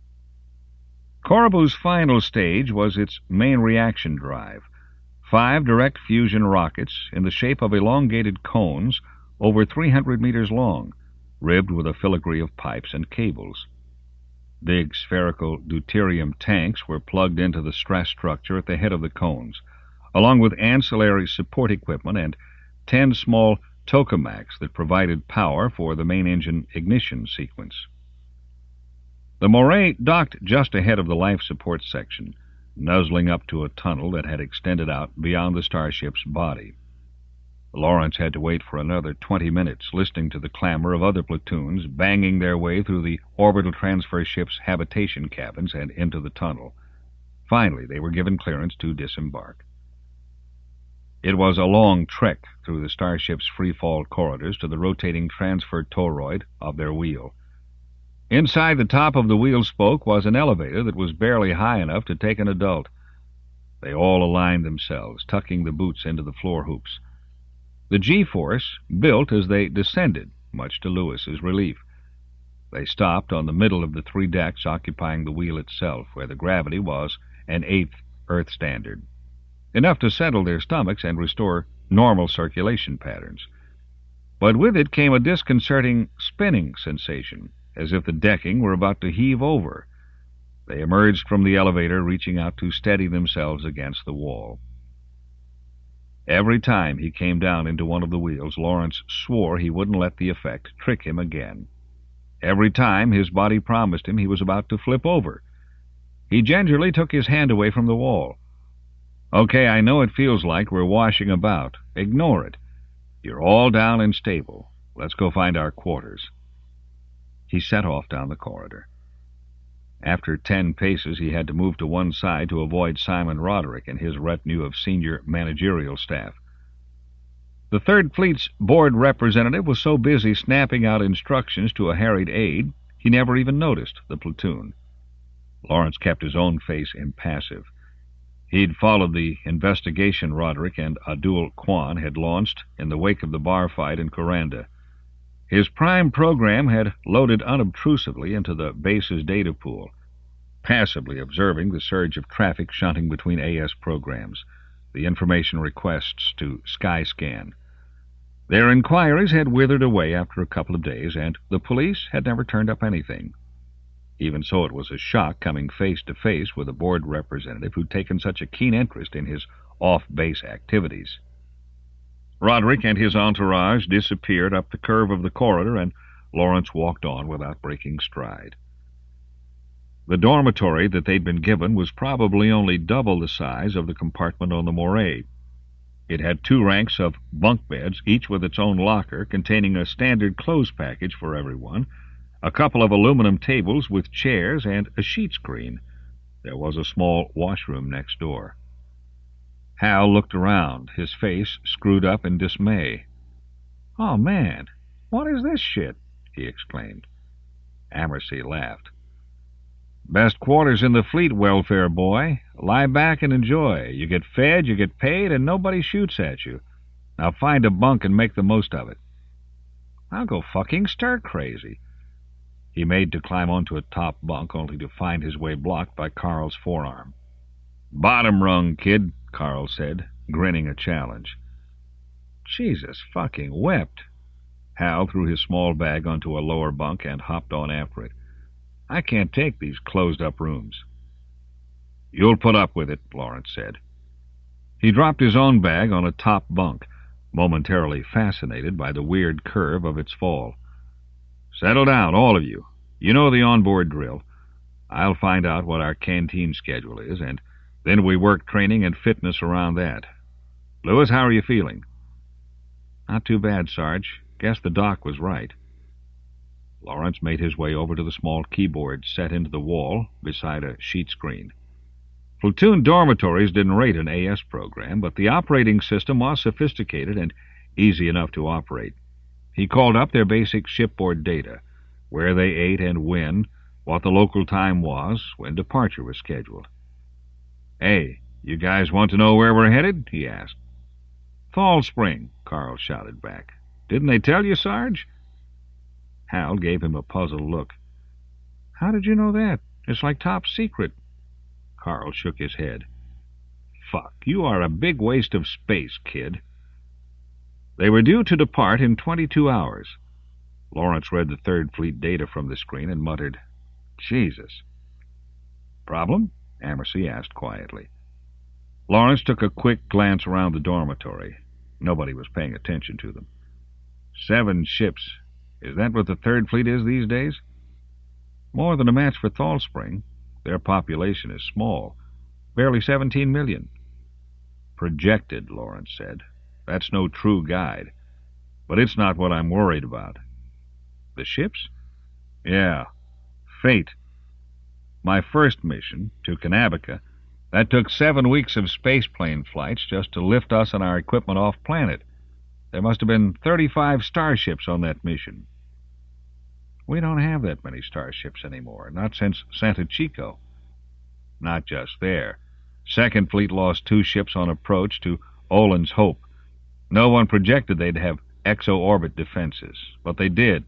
Coraboo's final stage was its main reaction drive, five direct fusion rockets in the shape of elongated cones over three hundred meters long, ribbed with a filigree of pipes and cables. Big spherical deuterium tanks were plugged into the stress structure at the head of the cones, along with ancillary support equipment and ten small tokamaks that provided power for the main engine ignition sequence. The Moray docked just ahead of the life support section, nuzzling up to a tunnel that had extended out beyond the starship's body. Lawrence had to wait for another twenty minutes, listening to the clamor of other platoons banging their way through the orbital transfer ship's habitation cabins and into the tunnel. Finally, they were given clearance to disembark. It was a long trek through the starship's free-fall corridors to the rotating transfer toroid of their wheel. Inside the top of the wheel spoke was an elevator that was barely high enough to take an adult. They all aligned themselves, tucking the boots into the floor hoops. The G-force built as they descended, much to Lewis's relief. They stopped on the middle of the three decks occupying the wheel itself, where the gravity was an eighth Earth standard, enough to settle their stomachs and restore normal circulation patterns. But with it came a disconcerting spinning sensation, as if the decking were about to heave over. They emerged from the elevator, reaching out to steady themselves against the wall. Every time he came down into one of the wheels, Lawrence swore he wouldn't let the effect trick him again. Every time his body promised him he was about to flip over. He gingerly took his hand away from the wall. "Okay, I know it feels like we're washing about. Ignore it. You're all down and stable. Let's go find our quarters." He set off down the corridor. After ten paces, he had to move to one side to avoid Simon Roderick and his retinue of senior managerial staff. The Third Fleet's board representative was so busy snapping out instructions to a harried aide, he never even noticed the platoon. Lawrence kept his own face impassive. He'd followed the investigation Roderick and Abdul Kwan had launched in the wake of the bar fight in Kuranda. His prime program had loaded unobtrusively into the base's data pool, passively observing the surge of traffic shunting between A S programs, the information requests to Skyscan. Their inquiries had withered away after a couple of days, and the police had never turned up anything. Even so, it was a shock coming face to face with a board representative who'd taken such a keen interest in his off-base activities. Roderick and his entourage disappeared up the curve of the corridor, and Lawrence walked on without breaking stride. The dormitory that they'd been given was probably only double the size of the compartment on the Moray. It had two ranks of bunk beds, each with its own locker, containing a standard clothes package for everyone, a couple of aluminum tables with chairs, and a sheet screen. There was a small washroom next door. Hal looked around, his face screwed up in dismay. "Oh, man, what is this shit?" he exclaimed. Amersey laughed. "Best quarters in the fleet, welfare boy. Lie back and enjoy. You get fed, you get paid, and nobody shoots at you. Now find a bunk and make the most of it." "I'll go fucking stir-crazy." He made to climb onto a top bunk, only to find his way blocked by Carl's forearm. "Bottom rung, kid," Carl said, grinning a challenge. Jesus fucking wept. Hal threw his small bag onto a lower bunk and hopped on after it. "I can't take these closed-up rooms." "You'll put up with it," Lawrence said. He dropped his own bag on a top bunk, momentarily fascinated by the weird curve of its fall. "Settle down, all of you. You know the onboard drill. I'll find out what our canteen schedule is, and then we work training and fitness around that. Lewis, how are you feeling?" "Not too bad, Sarge. Guess the doc was right." Lawrence made his way over to the small keyboard set into the wall beside a sheet screen. Platoon dormitories didn't rate an A S program, but the operating system was sophisticated and easy enough to operate. He called up their basic shipboard data, where they ate and when, what the local time was, when departure was scheduled. "Hey, you guys want to know where we're headed?" he asked. "Fall Spring," Carl shouted back. "Didn't they tell you, Sarge?" Hal gave him a puzzled look. "How did you know that? It's like top secret." Carl shook his head. "Fuck, you are a big waste of space, kid." They were due to depart in twenty-two hours. Lawrence read the Third Fleet data from the screen and muttered, "Jesus." "Problem?" Amersey asked quietly. Lawrence took a quick glance around the dormitory. Nobody was paying attention to them. Seven ships. Is that what the Third Fleet is these days? More than a match for Fall Spring. Their population is small. Barely seventeen million. Projected, Lawrence said. That's no true guide. But it's not what I'm worried about. The ships? Yeah. Fate. My first mission, to Kanabika, that took seven weeks of spaceplane flights just to lift us and our equipment off planet. There must have been thirty-five starships on that mission. We don't have that many starships anymore, not since Santa Chico. Not just there. Second Fleet lost two ships on approach to Olin's Hope. No one projected they'd have exo-orbit defenses, but they did.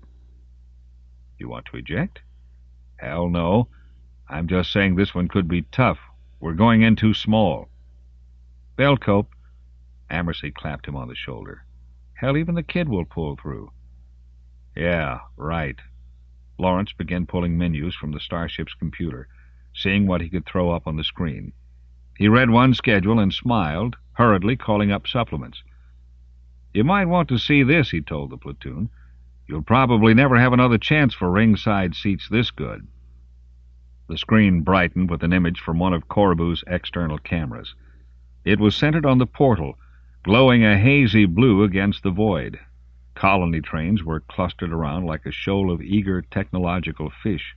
You want to eject? Hell no. I'm just saying this one could be tough. We're going in too small. Belcope. Amersey clapped him on the shoulder. Hell, even the kid will pull through. Yeah, right. Lawrence began pulling menus from the starship's computer, seeing what he could throw up on the screen. He read one schedule and smiled, hurriedly calling up supplements. You might want to see this, he told the platoon. You'll probably never have another chance for ringside seats this good. The screen brightened with an image from one of Corbu's external cameras. It was centered on the portal, glowing a hazy blue against the void. Colony trains were clustered around like a shoal of eager technological fish.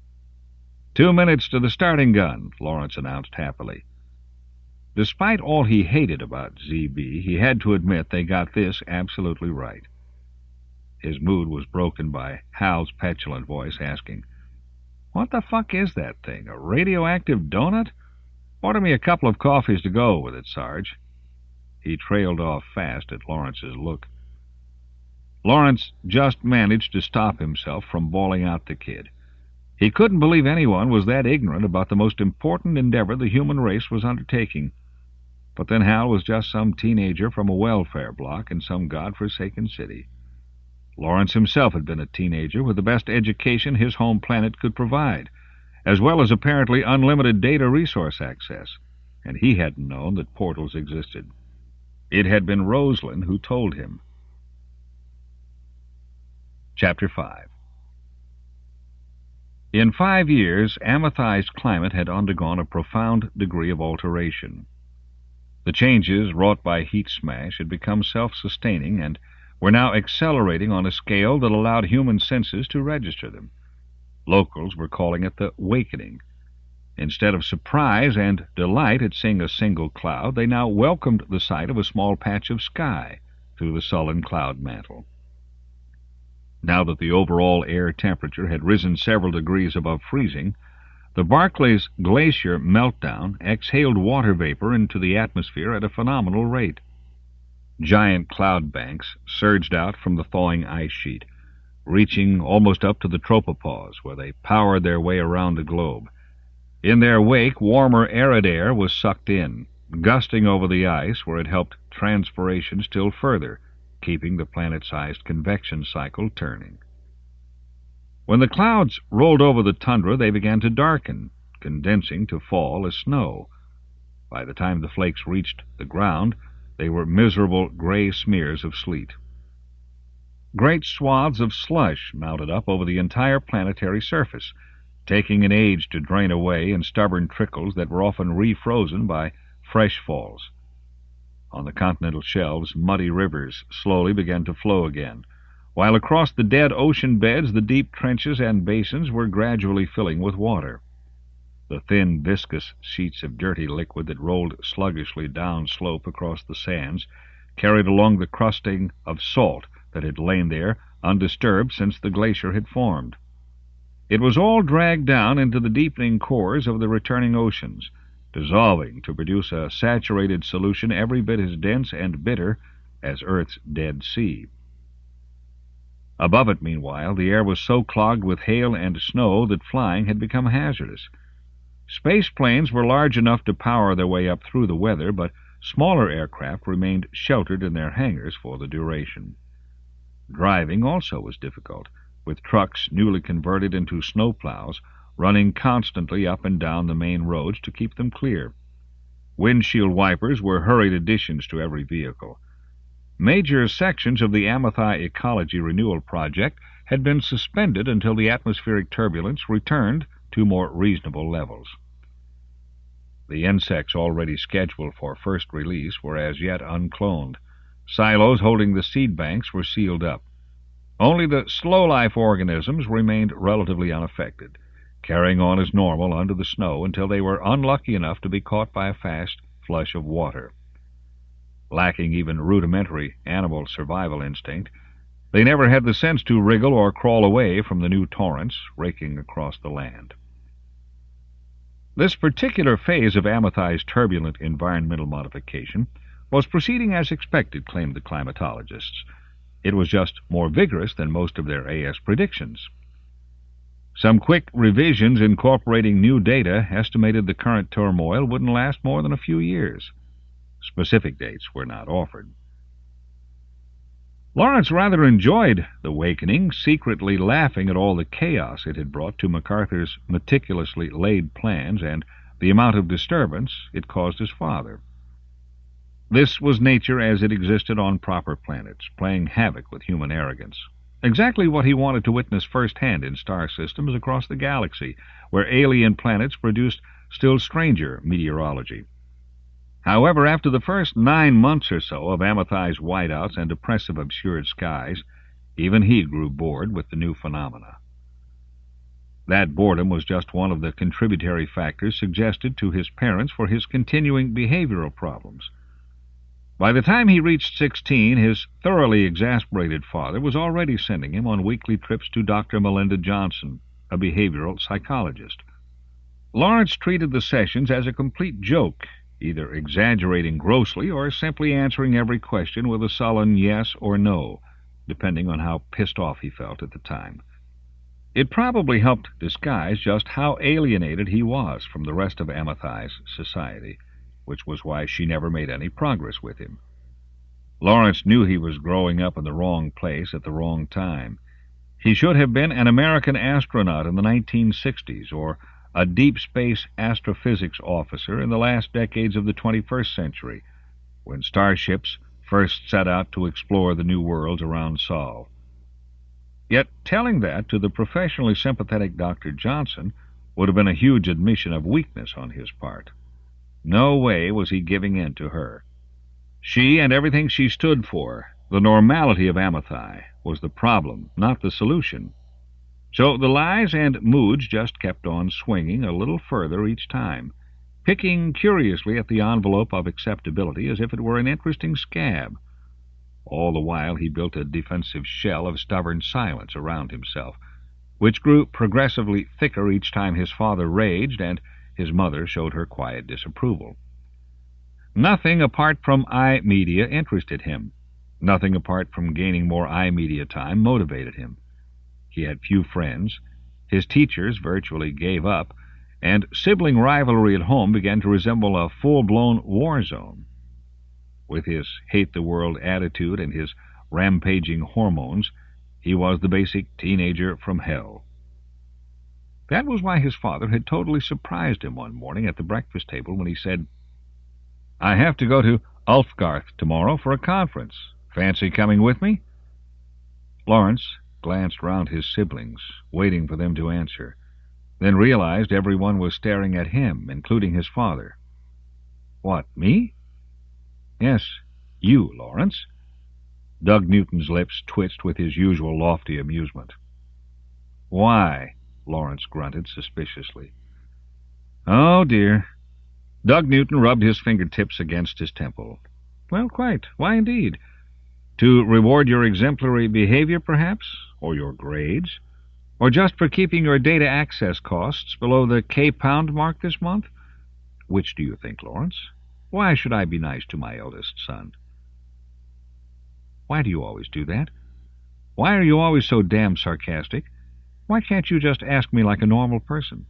Two minutes to the starting gun, Lawrence announced happily. Despite all he hated about Z B, he had to admit they got this absolutely right. His mood was broken by Hal's petulant voice asking, What the fuck is that thing, a radioactive donut? Order me a couple of coffees to go with it, Sarge. He trailed off fast at Lawrence's look. Lawrence just managed to stop himself from bawling out the kid. He couldn't believe anyone was that ignorant about the most important endeavor the human race was undertaking. But then Hal was just some teenager from a welfare block in some god-forsaken city. Lawrence himself had been a teenager with the best education his home planet could provide, as well as apparently unlimited data resource access, and he hadn't known that portals existed. It had been Rosalind who told him. Chapter five. In five years, Amethyst's climate had undergone a profound degree of alteration. The changes wrought by heat smash had become self-sustaining and were now accelerating on a scale that allowed human senses to register them. Locals were calling it the Wakening. Instead of surprise and delight at seeing a single cloud, they now welcomed the sight of a small patch of sky through the sullen cloud mantle. Now that the overall air temperature had risen several degrees above freezing, the Barclays Glacier meltdown exhaled water vapor into the atmosphere at a phenomenal rate. Giant cloud banks surged out from the thawing ice sheet, reaching almost up to the tropopause, where they powered their way around the globe. In their wake, warmer arid air was sucked in, gusting over the ice where it helped transpiration still further, keeping the planet-sized convection cycle turning. When the clouds rolled over the tundra, they began to darken, condensing to fall as snow. By the time the flakes reached the ground, they were miserable gray smears of sleet. Great swaths of slush mounted up over the entire planetary surface, taking an age to drain away in stubborn trickles that were often refrozen by fresh falls. On the continental shelves, muddy rivers slowly began to flow again, while across the dead ocean beds the deep trenches and basins were gradually filling with water. The thin, viscous sheets of dirty liquid that rolled sluggishly down slope across the sands carried along the crusting of salt that had lain there undisturbed since the glacier had formed. It was all dragged down into the deepening cores of the returning oceans, dissolving to produce a saturated solution every bit as dense and bitter as Earth's Dead Sea. Above it, meanwhile, the air was so clogged with hail and snow that flying had become hazardous. Space planes were large enough to power their way up through the weather, but smaller aircraft remained sheltered in their hangars for the duration. Driving also was difficult, with trucks newly converted into snowplows running constantly up and down the main roads to keep them clear. Windshield wipers were hurried additions to every vehicle. Major sections of the Amathai Ecology Renewal Project had been suspended until the atmospheric turbulence returned to more reasonable levels. The insects already scheduled for first release were as yet uncloned. Silos holding the seed banks were sealed up. Only the slow-life organisms remained relatively unaffected, carrying on as normal under the snow until they were unlucky enough to be caught by a fast flush of water. Lacking even rudimentary animal survival instinct, they never had the sense to wriggle or crawl away from the new torrents raking across the land. This particular phase of Amathai's turbulent environmental modification was proceeding as expected, claimed the climatologists. It was just more vigorous than most of their A S predictions. Some quick revisions incorporating new data estimated the current turmoil wouldn't last more than a few years. Specific dates were not offered. Lawrence rather enjoyed the awakening, secretly laughing at all the chaos it had brought to MacArthur's meticulously laid plans and the amount of disturbance it caused his father. This was nature as it existed on proper planets, playing havoc with human arrogance. Exactly what he wanted to witness firsthand in star systems across the galaxy, where alien planets produced still stranger meteorology. However, after the first nine months or so of Amathai's whiteouts and oppressive obscured skies, even he grew bored with the new phenomena. That boredom was just one of the contributory factors suggested to his parents for his continuing behavioral problems. By the time he reached sixteen, his thoroughly exasperated father was already sending him on weekly trips to Doctor Melinda Johnson, a behavioral psychologist. Lawrence treated the sessions as a complete joke, either exaggerating grossly or simply answering every question with a sullen yes or no, depending on how pissed off he felt at the time. It probably helped disguise just how alienated he was from the rest of Amathai's society, which was why she never made any progress with him. Lawrence knew he was growing up in the wrong place at the wrong time. He should have been an American astronaut in the nineteen sixties, or a deep space astrophysics officer in the last decades of the twenty-first century, when starships first set out to explore the new worlds around Sol. Yet telling that to the professionally sympathetic Doctor Johnson would have been a huge admission of weakness on his part. No way was he giving in to her. She and everything she stood for, the normality of Amathai, was the problem, not the solution. So the lies and moods just kept on swinging a little further each time, picking curiously at the envelope of acceptability as if it were an interesting scab. All the while he built a defensive shell of stubborn silence around himself, which grew progressively thicker each time his father raged and his mother showed her quiet disapproval. Nothing apart from I-media interested him. Nothing apart from gaining more I-media time motivated him. He had few friends, his teachers virtually gave up, and sibling rivalry at home began to resemble a full-blown war zone. With his hate-the-world attitude and his rampaging hormones, he was the basic teenager from hell. That was why his father had totally surprised him one morning at the breakfast table when he said, "I have to go to Ulfgarth tomorrow for a conference. Fancy coming with me?" Lawrence glanced round his siblings, waiting for them to answer, then realized everyone was staring at him, including his father. "What, me?" "Yes, you, Lawrence." Doug Newton's lips twitched with his usual lofty amusement. "Why?" Lawrence grunted suspiciously. "Oh, dear." Doug Newton rubbed his fingertips against his temple. Well, quite. Why, indeed? To reward your exemplary behavior, perhaps? Or your grades? Or just for keeping your data access costs below the K-pound mark this month? Which do you think, Lawrence? Why should I be nice to my eldest son? Why do you always do that? Why are you always so damn sarcastic? Why can't you just ask me like a normal person?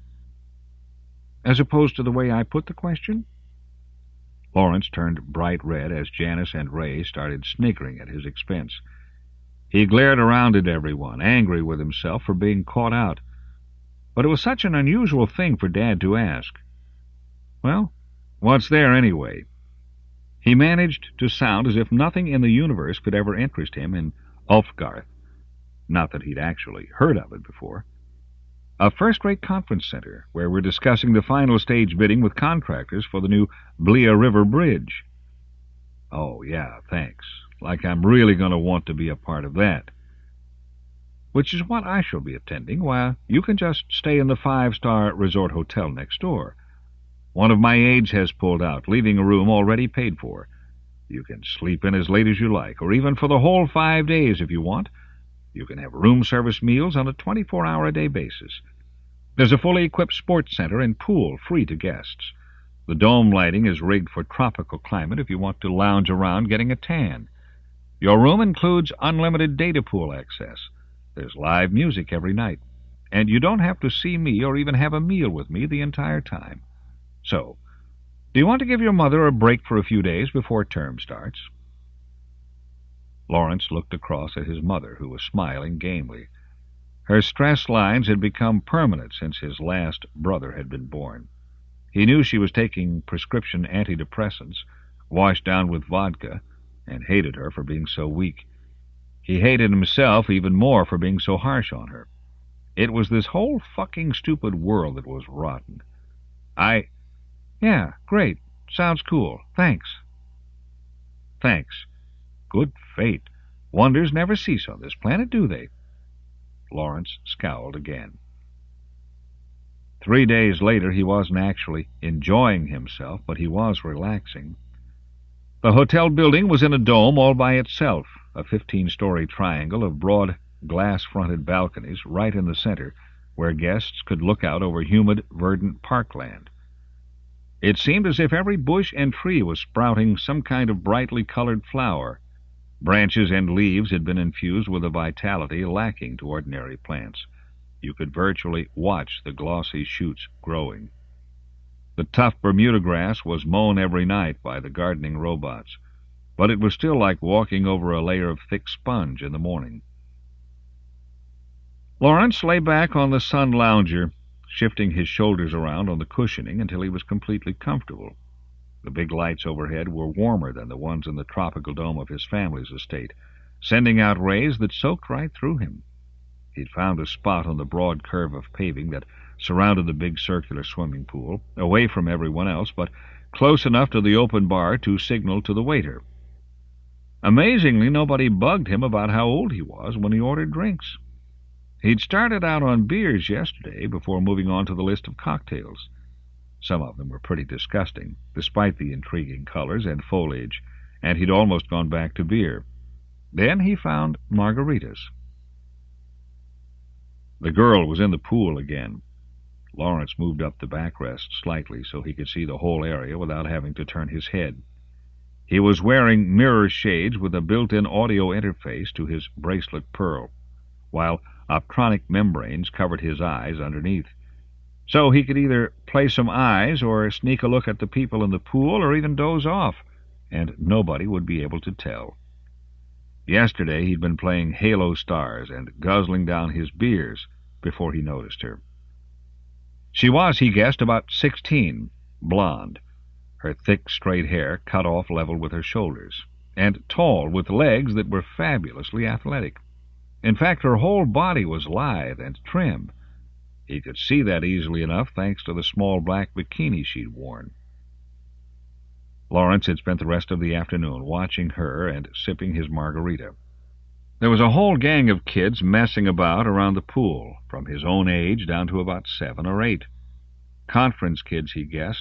As opposed to the way I put the question? Lawrence turned bright red as Janice and Ray started sniggering at his expense. He glared around at everyone, angry with himself for being caught out. But it was such an unusual thing for Dad to ask. Well, what's there anyway? He managed to sound as if nothing in the universe could ever interest him in Ulfgarth. Not that he'd actually heard of it before. A first-rate conference center where we're discussing the final stage bidding with contractors for the new Blea River Bridge. Oh, yeah, thanks. Like I'm really going to want to be a part of that. Which is what I shall be attending, while you can just stay in the five-star resort hotel next door. One of my aides has pulled out, leaving a room already paid for. You can sleep in as late as you like, or even for the whole five days if you want. You can have room service meals on a twenty-four hour a day basis. There's a fully equipped sports center and pool free to guests. The dome lighting is rigged for tropical climate if you want to lounge around getting a tan. Your room includes unlimited data pool access. There's live music every night. And you don't have to see me or even have a meal with me the entire time. So, do you want to give your mother a break for a few days before term starts? Lawrence looked across at his mother, who was smiling gamely. Her stress lines had become permanent since his last brother had been born. He knew she was taking prescription antidepressants, washed down with vodka, and hated her for being so weak. He hated himself even more for being so harsh on her. It was this whole fucking stupid world that was rotten. I... Yeah, great. Sounds cool. Thanks. Thanks. Good fate. Wonders never cease on this planet, do they? Lawrence scowled again. Three days later, he wasn't actually enjoying himself, but he was relaxing. The hotel building was in a dome all by itself, a fifteen-story triangle of broad, glass-fronted balconies right in the center, where guests could look out over humid, verdant parkland. It seemed as if every bush and tree was sprouting some kind of brightly colored flower. Branches and leaves had been infused with a vitality lacking to ordinary plants. You could virtually watch the glossy shoots growing. The tough Bermuda grass was mown every night by the gardening robots, but it was still like walking over a layer of thick sponge in the morning. Lawrence lay back on the sun lounger, shifting his shoulders around on the cushioning until he was completely comfortable. The big lights overhead were warmer than the ones in the tropical dome of his family's estate, sending out rays that soaked right through him. He'd found a spot on the broad curve of paving that surrounded the big circular swimming pool, away from everyone else, but close enough to the open bar to signal to the waiter. Amazingly, nobody bugged him about how old he was when he ordered drinks. He'd started out on beers yesterday before moving on to the list of cocktails. Some of them were pretty disgusting, despite the intriguing colors and foliage, and he'd almost gone back to beer. Then he found margaritas. The girl was in the pool again. Lawrence moved up the backrest slightly so he could see the whole area without having to turn his head. He was wearing mirror shades with a built-in audio interface to his bracelet pearl, while optronic membranes covered his eyes underneath. So he could either play some eyes or sneak a look at the people in the pool or even doze off, and nobody would be able to tell. Yesterday he'd been playing Halo Stars and guzzling down his beers before he noticed her. She was, he guessed, about sixteen, blonde, her thick, straight hair cut off level with her shoulders, and tall, with legs that were fabulously athletic. In fact, her whole body was lithe and trim. He could see that easily enough thanks to the small black bikini she'd worn. Lawrence had spent the rest of the afternoon watching her and sipping his margarita. There was a whole gang of kids messing about around the pool, from his own age down to about seven or eight. Conference kids, he guessed,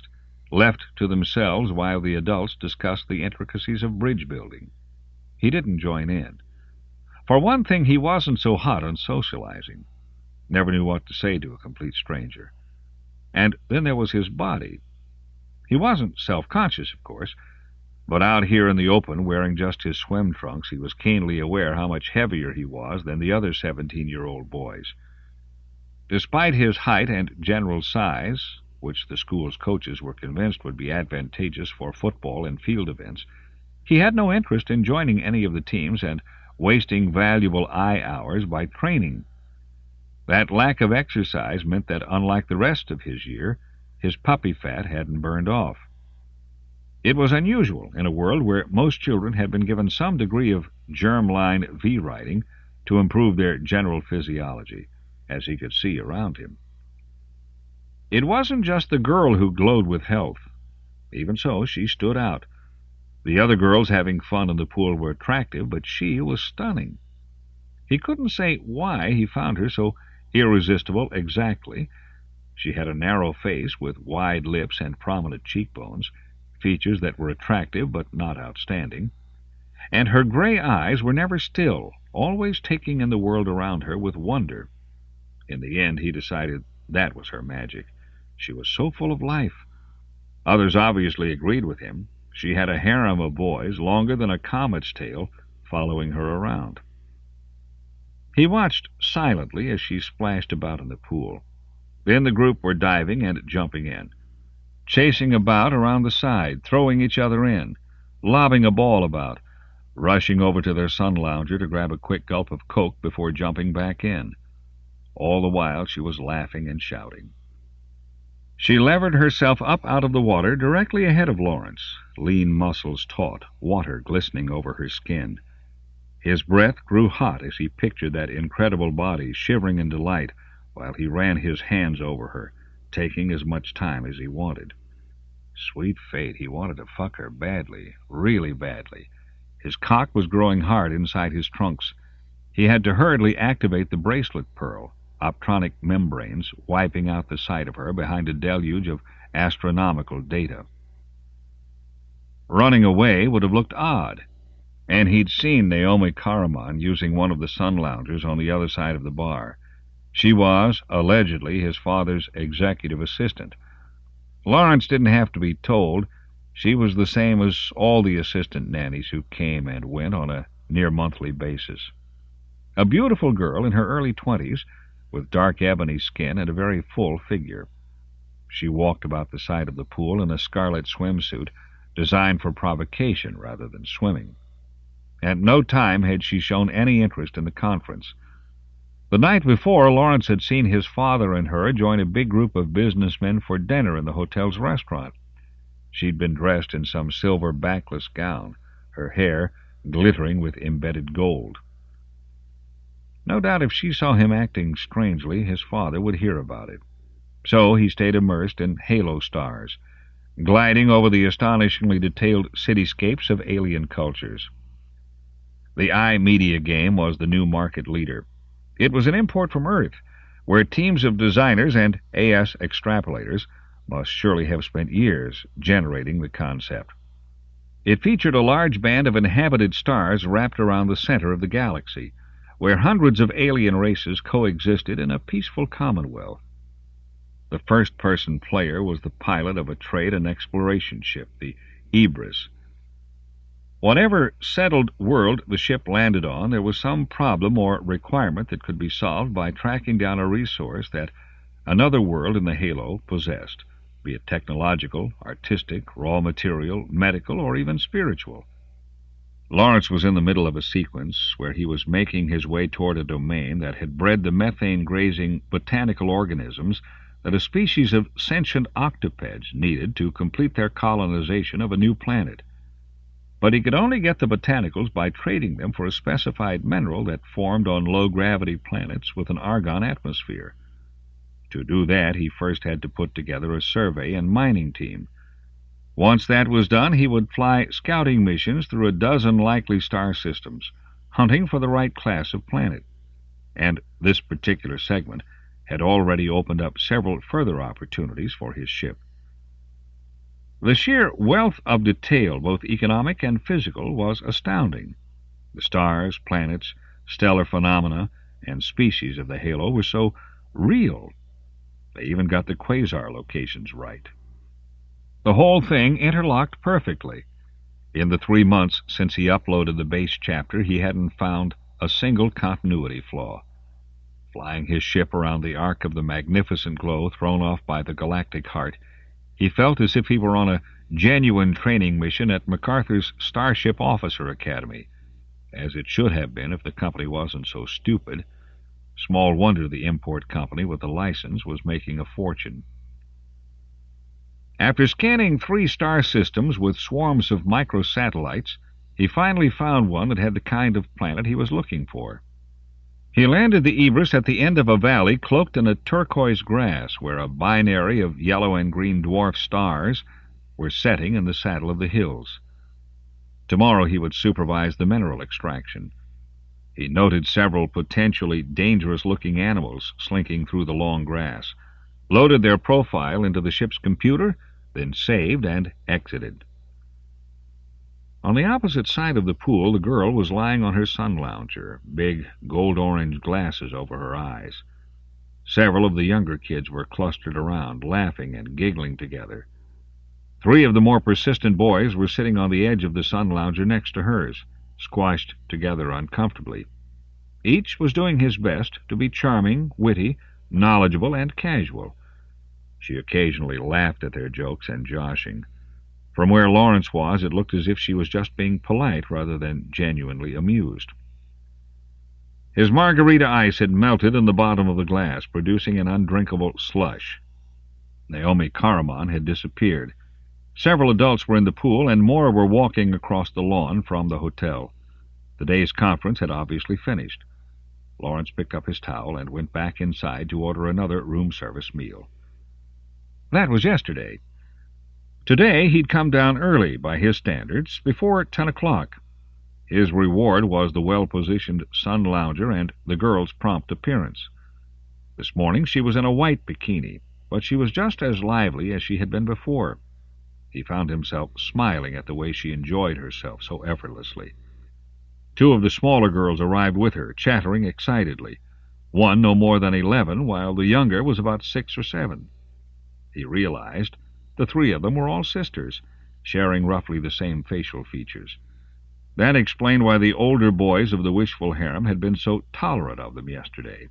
left to themselves while the adults discussed the intricacies of bridge building. He didn't join in. For one thing, he wasn't so hot on socializing. Never knew what to say to a complete stranger. And then there was his body. He wasn't self-conscious, of course, but out here in the open, wearing just his swim trunks, he was keenly aware how much heavier he was than the other seventeen-year-old boys. Despite his height and general size, which the school's coaches were convinced would be advantageous for football and field events, he had no interest in joining any of the teams and wasting valuable eye hours by training. That lack of exercise meant that, unlike the rest of his year, his puppy fat hadn't burned off. It was unusual in a world where most children had been given some degree of germline V-writing to improve their general physiology, as he could see around him. It wasn't just the girl who glowed with health. Even so, she stood out. The other girls having fun in the pool were attractive, but she was stunning. He couldn't say why he found her so irresistible exactly. She had a narrow face with wide lips and prominent cheekbones, features that were attractive but not outstanding, and her gray eyes were never still, always taking in the world around her with wonder. In the end, he decided that was her magic. She was so full of life. Others obviously agreed with him. She had a harem of boys, longer than a comet's tail, following her around. He watched silently as she splashed about in the pool. Then the group were diving and jumping in, chasing about around the side, throwing each other in, lobbing a ball about, rushing over to their sun lounger to grab a quick gulp of Coke before jumping back in. All the while she was laughing and shouting. She levered herself up out of the water directly ahead of Lawrence, lean muscles taut, water glistening over her skin. His breath grew hot as he pictured that incredible body shivering in delight while he ran his hands over her, taking as much time as he wanted. Sweet fate, he wanted to fuck her badly, really badly. His cock was growing hard inside his trunks. He had to hurriedly activate the bracelet pearl, optronic membranes wiping out the sight of her behind a deluge of astronomical data. Running away would have looked odd, and he'd seen Naomi Karaman using one of the sun loungers on the other side of the bar. She was, allegedly, his father's executive assistant. Lawrence didn't have to be told. She was the same as all the assistant nannies who came and went on a near-monthly basis. A beautiful girl in her early twenties, with dark ebony skin and a very full figure. She walked about the side of the pool in a scarlet swimsuit designed for provocation rather than swimming. At no time had she shown any interest in the conference. The night before, Lawrence had seen his father and her join a big group of businessmen for dinner in the hotel's restaurant. She'd been dressed in some silver backless gown, her hair glittering with embedded gold. No doubt if she saw him acting strangely, his father would hear about it. So he stayed immersed in halo stars, gliding over the astonishingly detailed cityscapes of alien cultures. The iMedia game was the new market leader. It was an import from Earth, where teams of designers and A S extrapolators must surely have spent years generating the concept. It featured a large band of inhabited stars wrapped around the center of the galaxy, where hundreds of alien races coexisted in a peaceful commonwealth. The first-person player was the pilot of a trade and exploration ship, the Ibris. Whatever settled world the ship landed on, there was some problem or requirement that could be solved by tracking down a resource that another world in the halo possessed, be it technological, artistic, raw material, medical, or even spiritual. Lawrence was in the middle of a sequence where he was making his way toward a domain that had bred the methane-grazing botanical organisms that a species of sentient octopeds needed to complete their colonization of a new planet. But he could only get the botanicals by trading them for a specified mineral that formed on low-gravity planets with an argon atmosphere. To do that, he first had to put together a survey and mining team. Once that was done, he would fly scouting missions through a dozen likely star systems, hunting for the right class of planet. And this particular segment had already opened up several further opportunities for his ship. The sheer wealth of detail, both economic and physical, was astounding. The stars, planets, stellar phenomena, and species of the halo were so real. They even got the quasar locations right. The whole thing interlocked perfectly. In the three months since he uploaded the base chapter, he hadn't found a single continuity flaw. Flying his ship around the arc of the magnificent glow thrown off by the galactic heart, he felt as if he were on a genuine training mission at MacArthur's Starship Officer Academy, as it should have been if the company wasn't so stupid. Small wonder the import company with the license was making a fortune. After scanning three star systems with swarms of microsatellites, he finally found one that had the kind of planet he was looking for. He landed the Ebris at the end of a valley cloaked in a turquoise grass, where a binary of yellow and green dwarf stars were setting in the saddle of the hills. Tomorrow he would supervise the mineral extraction. He noted several potentially dangerous-looking animals slinking through the long grass, loaded their profile into the ship's computer, then saved and exited. On the opposite side of the pool, the girl was lying on her sun lounger, big gold-orange glasses over her eyes. Several of the younger kids were clustered around, laughing and giggling together. Three of the more persistent boys were sitting on the edge of the sun lounger next to hers, squashed together uncomfortably. Each was doing his best to be charming, witty, knowledgeable, and casual. She occasionally laughed at their jokes and joshing. From where Lawrence was, it looked as if she was just being polite rather than genuinely amused. His margarita ice had melted in the bottom of the glass, producing an undrinkable slush. Naomi Karaman had disappeared. Several adults were in the pool, and more were walking across the lawn from the hotel. The day's conference had obviously finished. Lawrence picked up his towel and went back inside to order another room-service meal. That was yesterday. Today he'd come down early, by his standards, before ten o'clock. His reward was the well-positioned sun lounger and the girl's prompt appearance. This morning she was in a white bikini, but she was just as lively as she had been before. He found himself smiling at the way she enjoyed herself so effortlessly. Two of the smaller girls arrived with her, chattering excitedly, one no more than eleven, while the younger was about six or seven. He realized the three of them were all sisters, sharing roughly the same facial features. That explained why the older boys of the wishful harem had been so tolerant of them yesterday.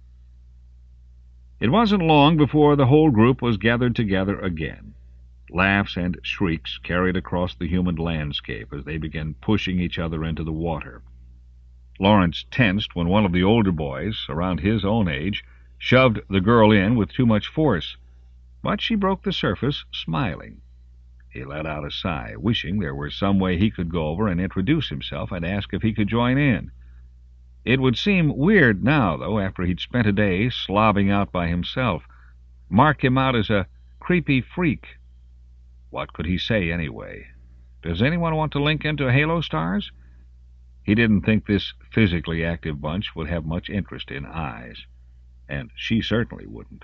It wasn't long before the whole group was gathered together again. Laughs and shrieks carried across the humid landscape as they began pushing each other into the water. Lawrence tensed when one of the older boys, around his own age, shoved the girl in with too much force, but she broke the surface, smiling. He let out a sigh, wishing there were some way he could go over and introduce himself and ask if he could join in. It would seem weird now, though, after he'd spent a day slobbing out by himself. Mark him out as a creepy freak. What could he say, anyway? Does anyone want to link into Halo Stars? He didn't think this physically active bunch would have much interest in eyes, and she certainly wouldn't.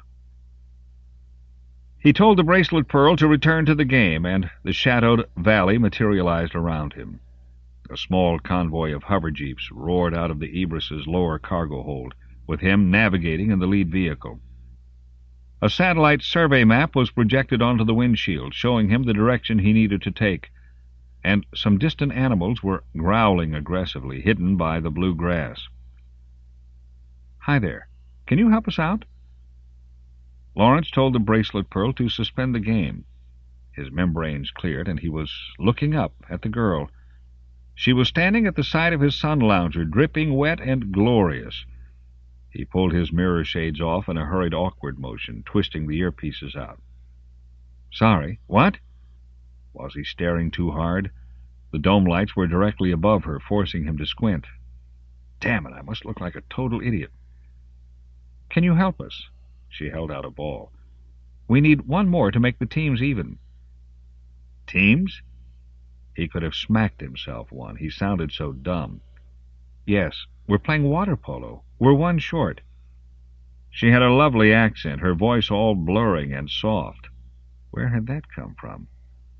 He told the Bracelet Pearl to return to the game, and the shadowed valley materialized around him. A small convoy of hover jeeps roared out of the Ebris's lower cargo hold, with him navigating in the lead vehicle. A satellite survey map was projected onto the windshield, showing him the direction he needed to take, and some distant animals were growling aggressively, hidden by the blue grass. "Hi there. Can you help us out?" Lawrence told the Bracelet Pearl to suspend the game. His membranes cleared, and he was looking up at the girl. She was standing at the side of his sun lounger, dripping wet and glorious. He pulled his mirror shades off in a hurried, awkward motion, twisting the earpieces out. "Sorry, what?" Was he staring too hard? The dome lights were directly above her, forcing him to squint. Damn it, I must look like a total idiot. "Can you help us?" She held out a ball. "We need one more to make the teams even." "Teams?" He could have smacked himself one. He sounded so dumb. "Yes, we're playing water polo. We're one short." She had a lovely accent, her voice all blurring and soft. Where had that come from?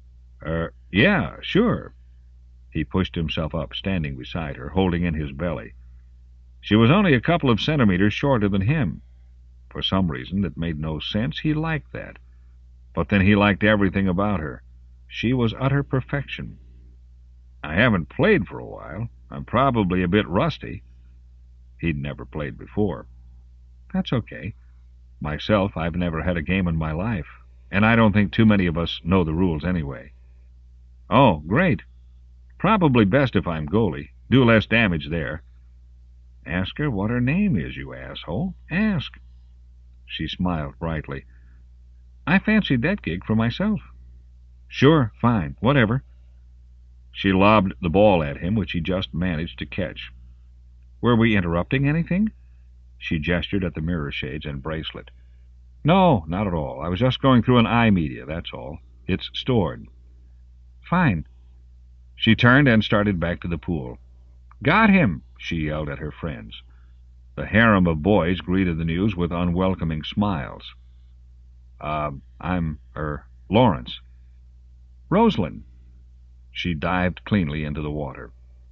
Er, yeah, sure. He pushed himself up, standing beside her, holding in his belly. She was only a couple of centimeters shorter than him. For some reason that made no sense, he liked that. But then he liked everything about her. She was utter perfection. I haven't played for a while. I'm probably a bit rusty. He'd never played before. That's okay. Myself, I've never had a game in my life, and I don't think too many of us know the rules anyway. Oh, great. Probably best if I'm goalie. Do less damage there. Ask her what her name is, you asshole. Ask. She smiled brightly. I fancied that gig for myself. Sure, fine, whatever. She lobbed the ball at him, which he just managed to catch. Were we interrupting anything? She gestured at the mirror shades and bracelet. No, not at all. I was just going through an iMedia, that's all. It's stored. Fine. She turned and started back to the pool. Got him, she yelled at her friends. The harem of boys greeted the news with unwelcoming smiles. Uh, I'm, er, Lawrence. Rosalind. She dived cleanly into the water.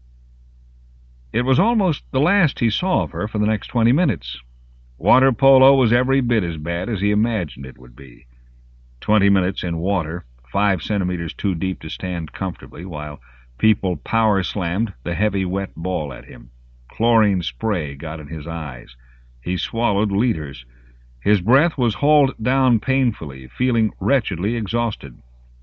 It was almost the last he saw of her for the next twenty minutes. Water polo was every bit as bad as he imagined it would be. Twenty minutes in water, five centimeters too deep to stand comfortably, while people power-slammed the heavy wet ball at him. Chlorine spray got in his eyes. He swallowed liters. His breath was hauled down painfully, feeling wretchedly exhausted.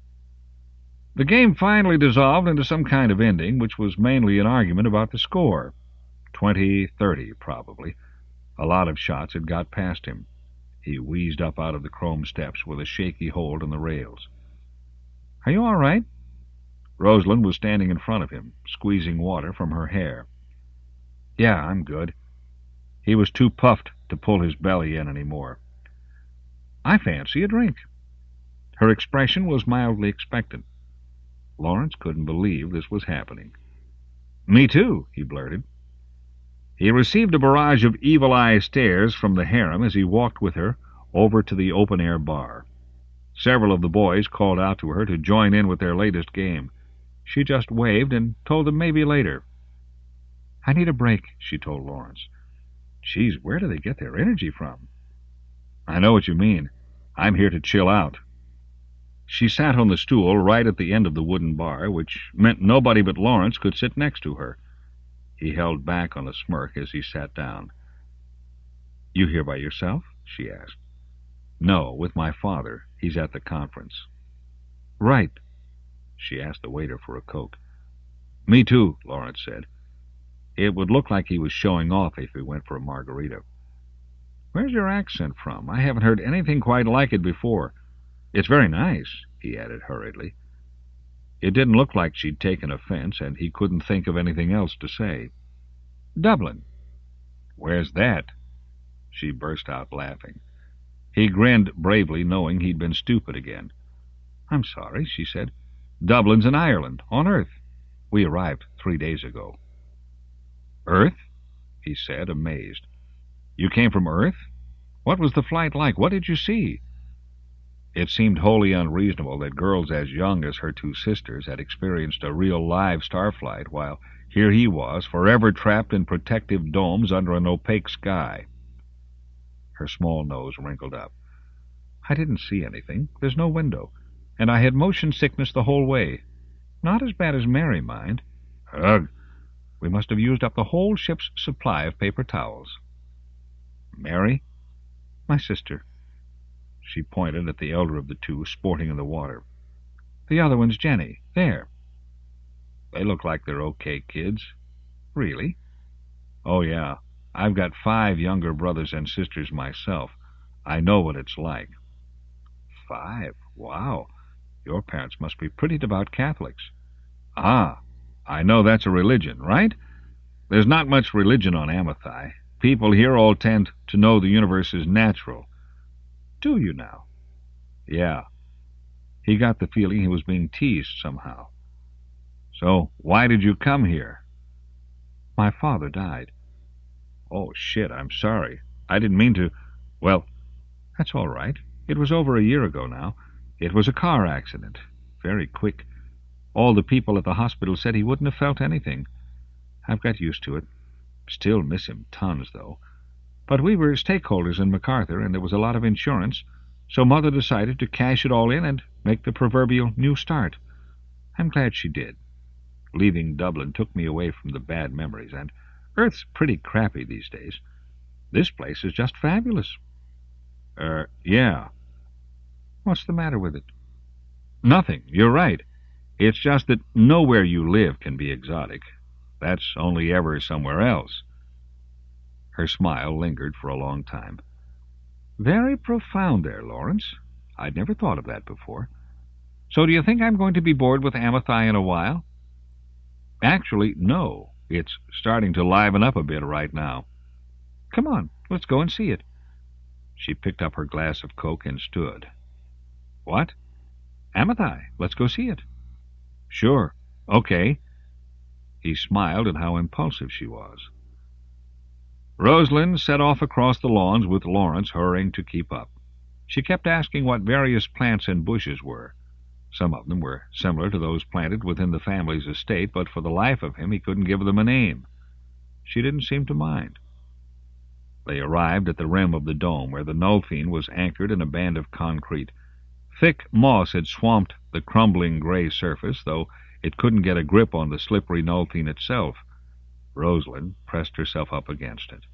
The game finally dissolved into some kind of ending, which was mainly an argument about the score. Twenty thirty, probably. A lot of shots had got past him. He wheezed up out of the chrome steps with a shaky hold on the rails. Are you all right? Rosalind was standing in front of him, squeezing water from her hair. Yeah, I'm good. He was too puffed to pull his belly in any more. I fancy a drink. Her expression was mildly expectant. Lawrence couldn't believe this was happening. Me too, he blurted. He received a barrage of evil-eye stares from the harem as he walked with her over to the open-air bar. Several of the boys called out to her to join in with their latest game. She just waved and told them maybe later. I need a break, she told Lawrence. Geez, where do they get their energy from? I know what you mean. I'm here to chill out. She sat on the stool right at the end of the wooden bar, which meant nobody but Lawrence could sit next to her. He held back on a smirk as he sat down. You here by yourself? She asked. No, with my father. He's at the conference. Right. She asked the waiter for a Coke. Me too, Lawrence said. It would look like he was showing off if he went for a margarita. Where's your accent from? I haven't heard anything quite like it before. It's very nice, he added hurriedly. It didn't look like she'd taken offense, and he couldn't think of anything else to say. Dublin. Where's that? She burst out laughing. He grinned bravely, knowing he'd been stupid again. I'm sorry, she said. Dublin's in Ireland, on Earth. We arrived three days ago. Earth? He said, amazed. You came from Earth? What was the flight like? What did you see? It seemed wholly unreasonable that girls as young as her two sisters had experienced a real live starflight, while here he was, forever trapped in protective domes under an opaque sky. Her small nose wrinkled up. I didn't see anything. There's no window. And I had motion sickness the whole way. Not as bad as Mary, mind. Ugh! We must have used up the whole ship's supply of paper towels. Mary? My sister. She pointed at the elder of the two, sporting in the water. The other one's Jenny. There. They look like they're okay kids. Really? Oh, yeah. I've got five younger brothers and sisters myself. I know what it's like. Five? Wow. Your parents must be pretty devout Catholics. Ah, I know that's a religion, right? There's not much religion on Amathai. People here all tend to know the universe is natural. Do you now? Yeah. He got the feeling he was being teased somehow. So, why did you come here? My father died. Oh, shit, I'm sorry. I didn't mean to... Well, that's all right. It was over a year ago now. It was a car accident. Very quick. All the people at the hospital said he wouldn't have felt anything. I've got used to it. Still miss him tons, though. But we were stakeholders in MacArthur, and there was a lot of insurance, so Mother decided to cash it all in and make the proverbial new start. I'm glad she did. Leaving Dublin took me away from the bad memories, and Earth's pretty crappy these days. This place is just fabulous. Er, yeah. What's the matter with it? Nothing. You're right. It's just that nowhere you live can be exotic. That's only ever somewhere else. Her smile lingered for a long time. Very profound there, Lawrence. I'd never thought of that before. So do you think I'm going to be bored with Amathai in a while? Actually, no. It's starting to liven up a bit right now. Come on, let's go and see it. She picked up her glass of Coke and stood. What? Amathai, let's go see it. Sure. Okay. He smiled at how impulsive she was. Rosalind set off across the lawns with Lawrence hurrying to keep up. She kept asking what various plants and bushes were. Some of them were similar to those planted within the family's estate, but for the life of him he couldn't give them a name. She didn't seem to mind. They arrived at the rim of the dome, where the Nulthine was anchored in a band of concrete. Thick moss had swamped the crumbling gray surface, though it couldn't get a grip on the slippery Nulthine itself. Rosalind pressed herself up against it.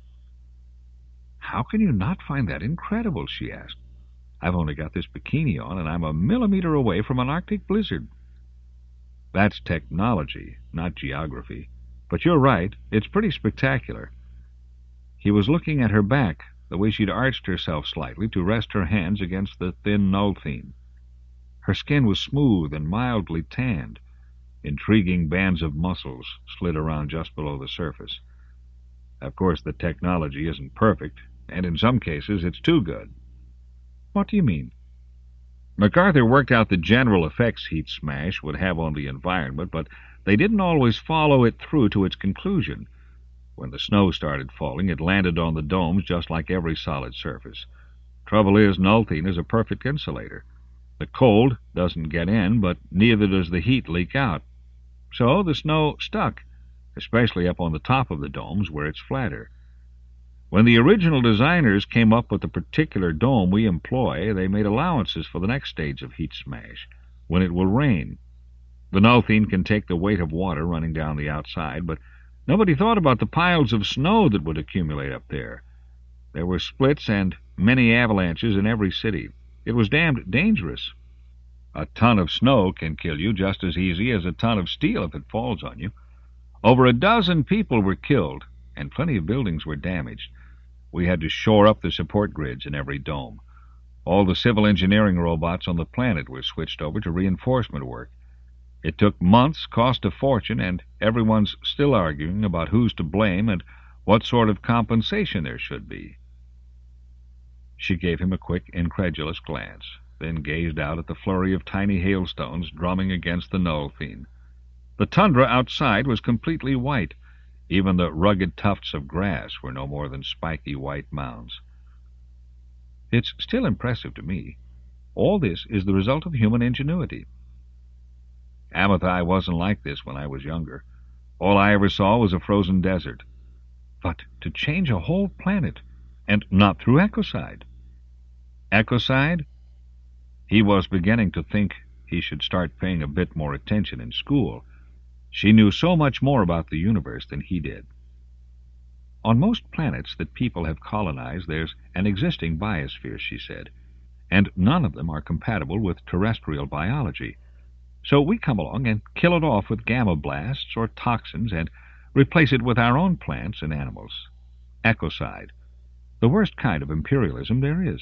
"How can you not find that incredible?" she asked. "I've only got this bikini on, and I'm a millimeter away from an Arctic blizzard." "That's technology, not geography. But you're right, it's pretty spectacular." He was looking at her back, the way she'd arched herself slightly to rest her hands against the thin Nulthine. Her skin was smooth and mildly tanned. Intriguing bands of muscles slid around just below the surface. Of course, the technology isn't perfect, and in some cases it's too good. What do you mean? MacArthur worked out the general effects heat smash would have on the environment, but they didn't always follow it through to its conclusion. When the snow started falling, it landed on the domes just like every solid surface. Trouble is, Nulthine is a perfect insulator. The cold doesn't get in, but neither does the heat leak out. So the snow stuck, especially up on the top of the domes where it's flatter. When the original designers came up with the particular dome we employ, they made allowances for the next stage of heat smash, when it will rain. The Nulthine can take the weight of water running down the outside, but nobody thought about the piles of snow that would accumulate up there. There were splits and many avalanches in every city. It was damned dangerous. A ton of snow can kill you just as easy as a ton of steel if it falls on you. Over a dozen people were killed, and plenty of buildings were damaged. We had to shore up the support grids in every dome. All the civil engineering robots on the planet were switched over to reinforcement work. It took months, cost a fortune, and everyone's still arguing about who's to blame and what sort of compensation there should be. She gave him a quick, incredulous glance, then gazed out at the flurry of tiny hailstones drumming against the Nulthine. The tundra outside was completely white. Even the rugged tufts of grass were no more than spiky white mounds. It's still impressive to me. All this is the result of human ingenuity. Amathai wasn't like this when I was younger. All I ever saw was a frozen desert. But to change a whole planet, and not through ecocide. Ecocide? He was beginning to think he should start paying a bit more attention in school. She knew so much more about the universe than he did. On most planets that people have colonized, there's an existing biosphere, she said, and none of them are compatible with terrestrial biology. So we come along and kill it off with gamma blasts or toxins and replace it with our own plants and animals. Ecocide. The worst kind of imperialism there is.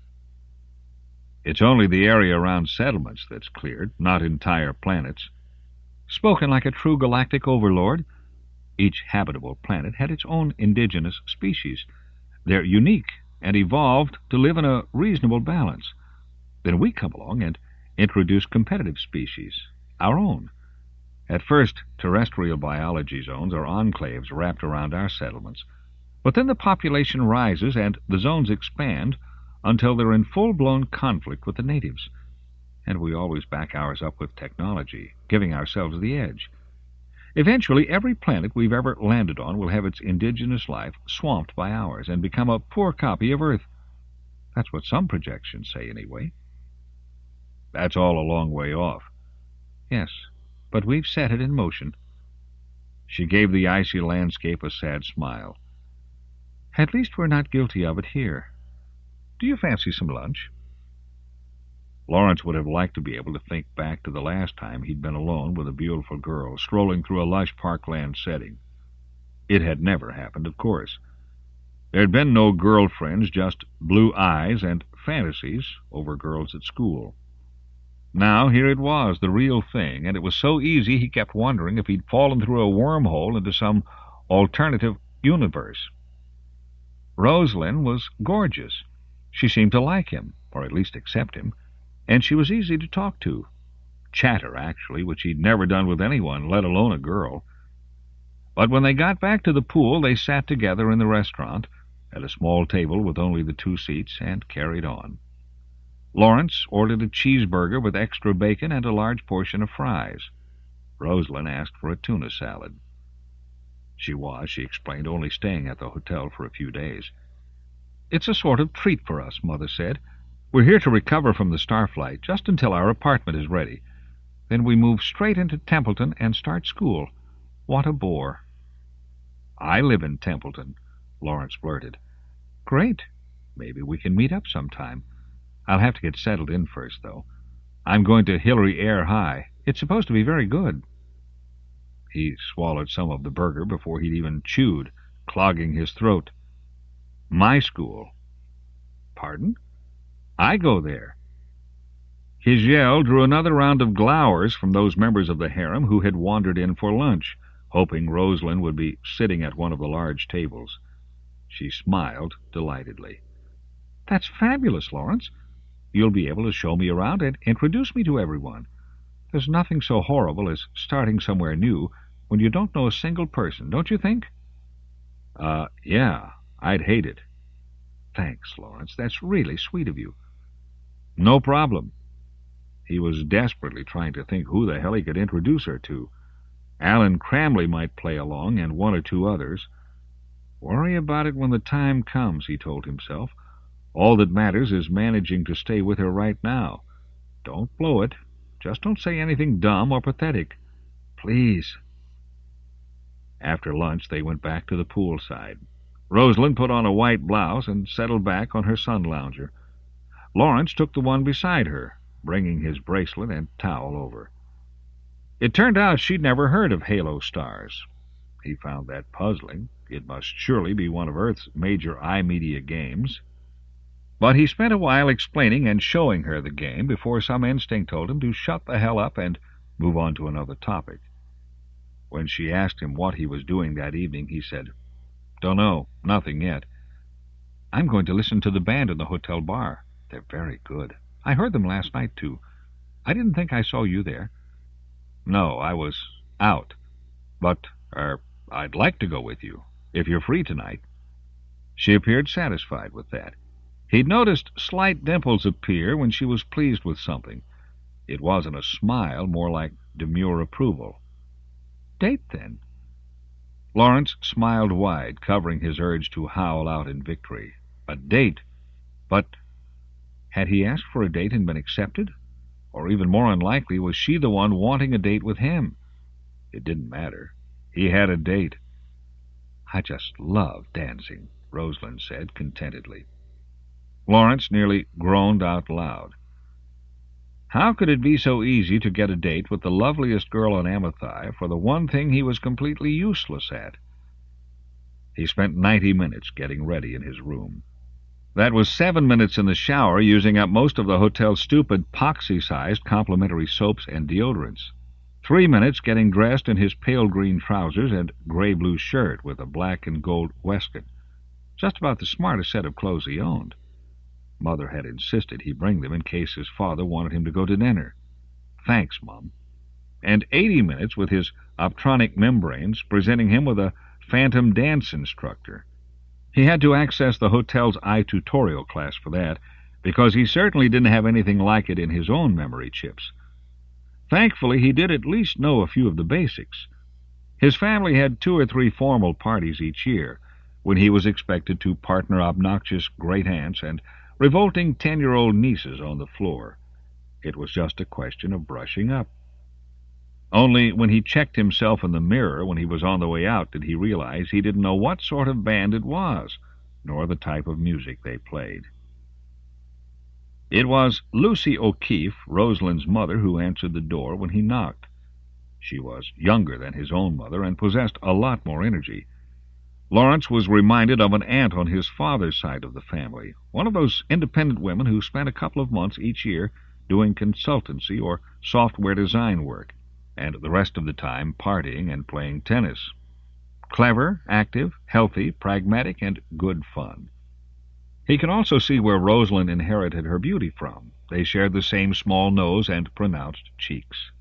It's only the area around settlements that's cleared, not entire planets. Spoken like a true galactic overlord, each habitable planet had its own indigenous species. They're unique and evolved to live in a reasonable balance. Then we come along and introduce competitive species, our own. At first, terrestrial biology zones are enclaves wrapped around our settlements, but then the population rises and the zones expand until they're in full-blown conflict with the natives. And we always back ours up with technology, giving ourselves the edge. Eventually, every planet we've ever landed on will have its indigenous life swamped by ours and become a poor copy of Earth. That's what some projections say, anyway. That's all a long way off. Yes, but we've set it in motion. She gave the icy landscape a sad smile. At least we're not guilty of it here. Do you fancy some lunch? Lawrence would have liked to be able to think back to the last time he'd been alone with a beautiful girl, strolling through a lush parkland setting. It had never happened, of course. There had been no girlfriends, just blue eyes and fantasies over girls at school. Now here it was, the real thing, and it was so easy he kept wondering if he'd fallen through a wormhole into some alternative universe. Rosalind was gorgeous. She seemed to like him, or at least accept him, and she was easy to talk to. Chatter, actually, which he'd never done with anyone, let alone a girl. But when they got back to the pool, they sat together in the restaurant, at a small table with only the two seats, and carried on. Lawrence ordered a cheeseburger with extra bacon and a large portion of fries. Rosalind asked for a tuna salad. She was, she explained, only staying at the hotel for a few days. It's a sort of treat for us, Mother said. We're here to recover from the Starflight just until our apartment is ready. Then we move straight into Templeton and start school. What a bore. I live in Templeton, Lawrence blurted. Great. Maybe we can meet up sometime. I'll have to get settled in first, though. I'm going to Hillary Air High. It's supposed to be very good. He swallowed some of the burger before he'd even chewed, clogging his throat. My school. Pardon? I go there. His yell drew another round of glowers from those members of the harem who had wandered in for lunch, hoping Rosalind would be sitting at one of the large tables. She smiled delightedly. That's fabulous, Lawrence. You'll be able to show me around and introduce me to everyone. There's nothing so horrible as starting somewhere new when you don't know a single person, don't you think? Uh, yeah, I'd hate it. Thanks, Lawrence. That's really sweet of you. No problem. He was desperately trying to think who the hell he could introduce her to. Alan Cramley might play along, and one or two others. Worry about it when the time comes, he told himself. All that matters is managing to stay with her right now. Don't blow it. Just don't say anything dumb or pathetic. Please. After lunch, they went back to the poolside. Rosalind put on a white blouse and settled back on her sun lounger. Lawrence took the one beside her, bringing his bracelet and towel over. It turned out she'd never heard of Halo Stars. He found that puzzling. It must surely be one of Earth's major iMedia games. But he spent a while explaining and showing her the game before some instinct told him to shut the hell up and move on to another topic. When she asked him what he was doing that evening, he said, Don't know, nothing yet. I'm going to listen to the band in the hotel bar. They're very good. I heard them last night, too. I didn't think I saw you there. No, I was out. But, er, I'd like to go with you, if you're free tonight. She appeared satisfied with that. He'd noticed slight dimples appear when she was pleased with something. It wasn't a smile, more like demure approval. Date, then? Lawrence smiled wide, covering his urge to howl out in victory. A date? But had he asked for a date and been accepted? Or even more unlikely, was she the one wanting a date with him? It didn't matter. He had a date. I just love dancing, Rosalind said contentedly. Lawrence nearly groaned out loud. How could it be so easy to get a date with the loveliest girl on Amathai for the one thing he was completely useless at? He spent ninety minutes getting ready in his room. That was seven minutes in the shower, using up most of the hotel's stupid poxy-sized complimentary soaps and deodorants. Three minutes getting dressed in his pale green trousers and gray-blue shirt with a black and gold waistcoat. Just about the smartest set of clothes he owned. Mother had insisted he bring them in case his father wanted him to go to dinner. Thanks, Mom. And eighty minutes with his optronic membranes presenting him with a phantom dance instructor. He had to access the hotel's iTutorial class for that, because he certainly didn't have anything like it in his own memory chips. Thankfully, he did at least know a few of the basics. His family had two or three formal parties each year, when he was expected to partner obnoxious great-aunts and revolting ten-year-old nieces on the floor. It was just a question of brushing up. Only when he checked himself in the mirror when he was on the way out did he realize he didn't know what sort of band it was, nor the type of music they played. It was Lucy O'Keefe, Rosalind's mother, who answered the door when he knocked. She was younger than his own mother and possessed a lot more energy. Lawrence was reminded of an aunt on his father's side of the family, one of those independent women who spent a couple of months each year doing consultancy or software design work, and the rest of the time partying and playing tennis. Clever, active, healthy, pragmatic, and good fun. He could also see where Rosalind inherited her beauty from. They shared the same small nose and pronounced cheeks.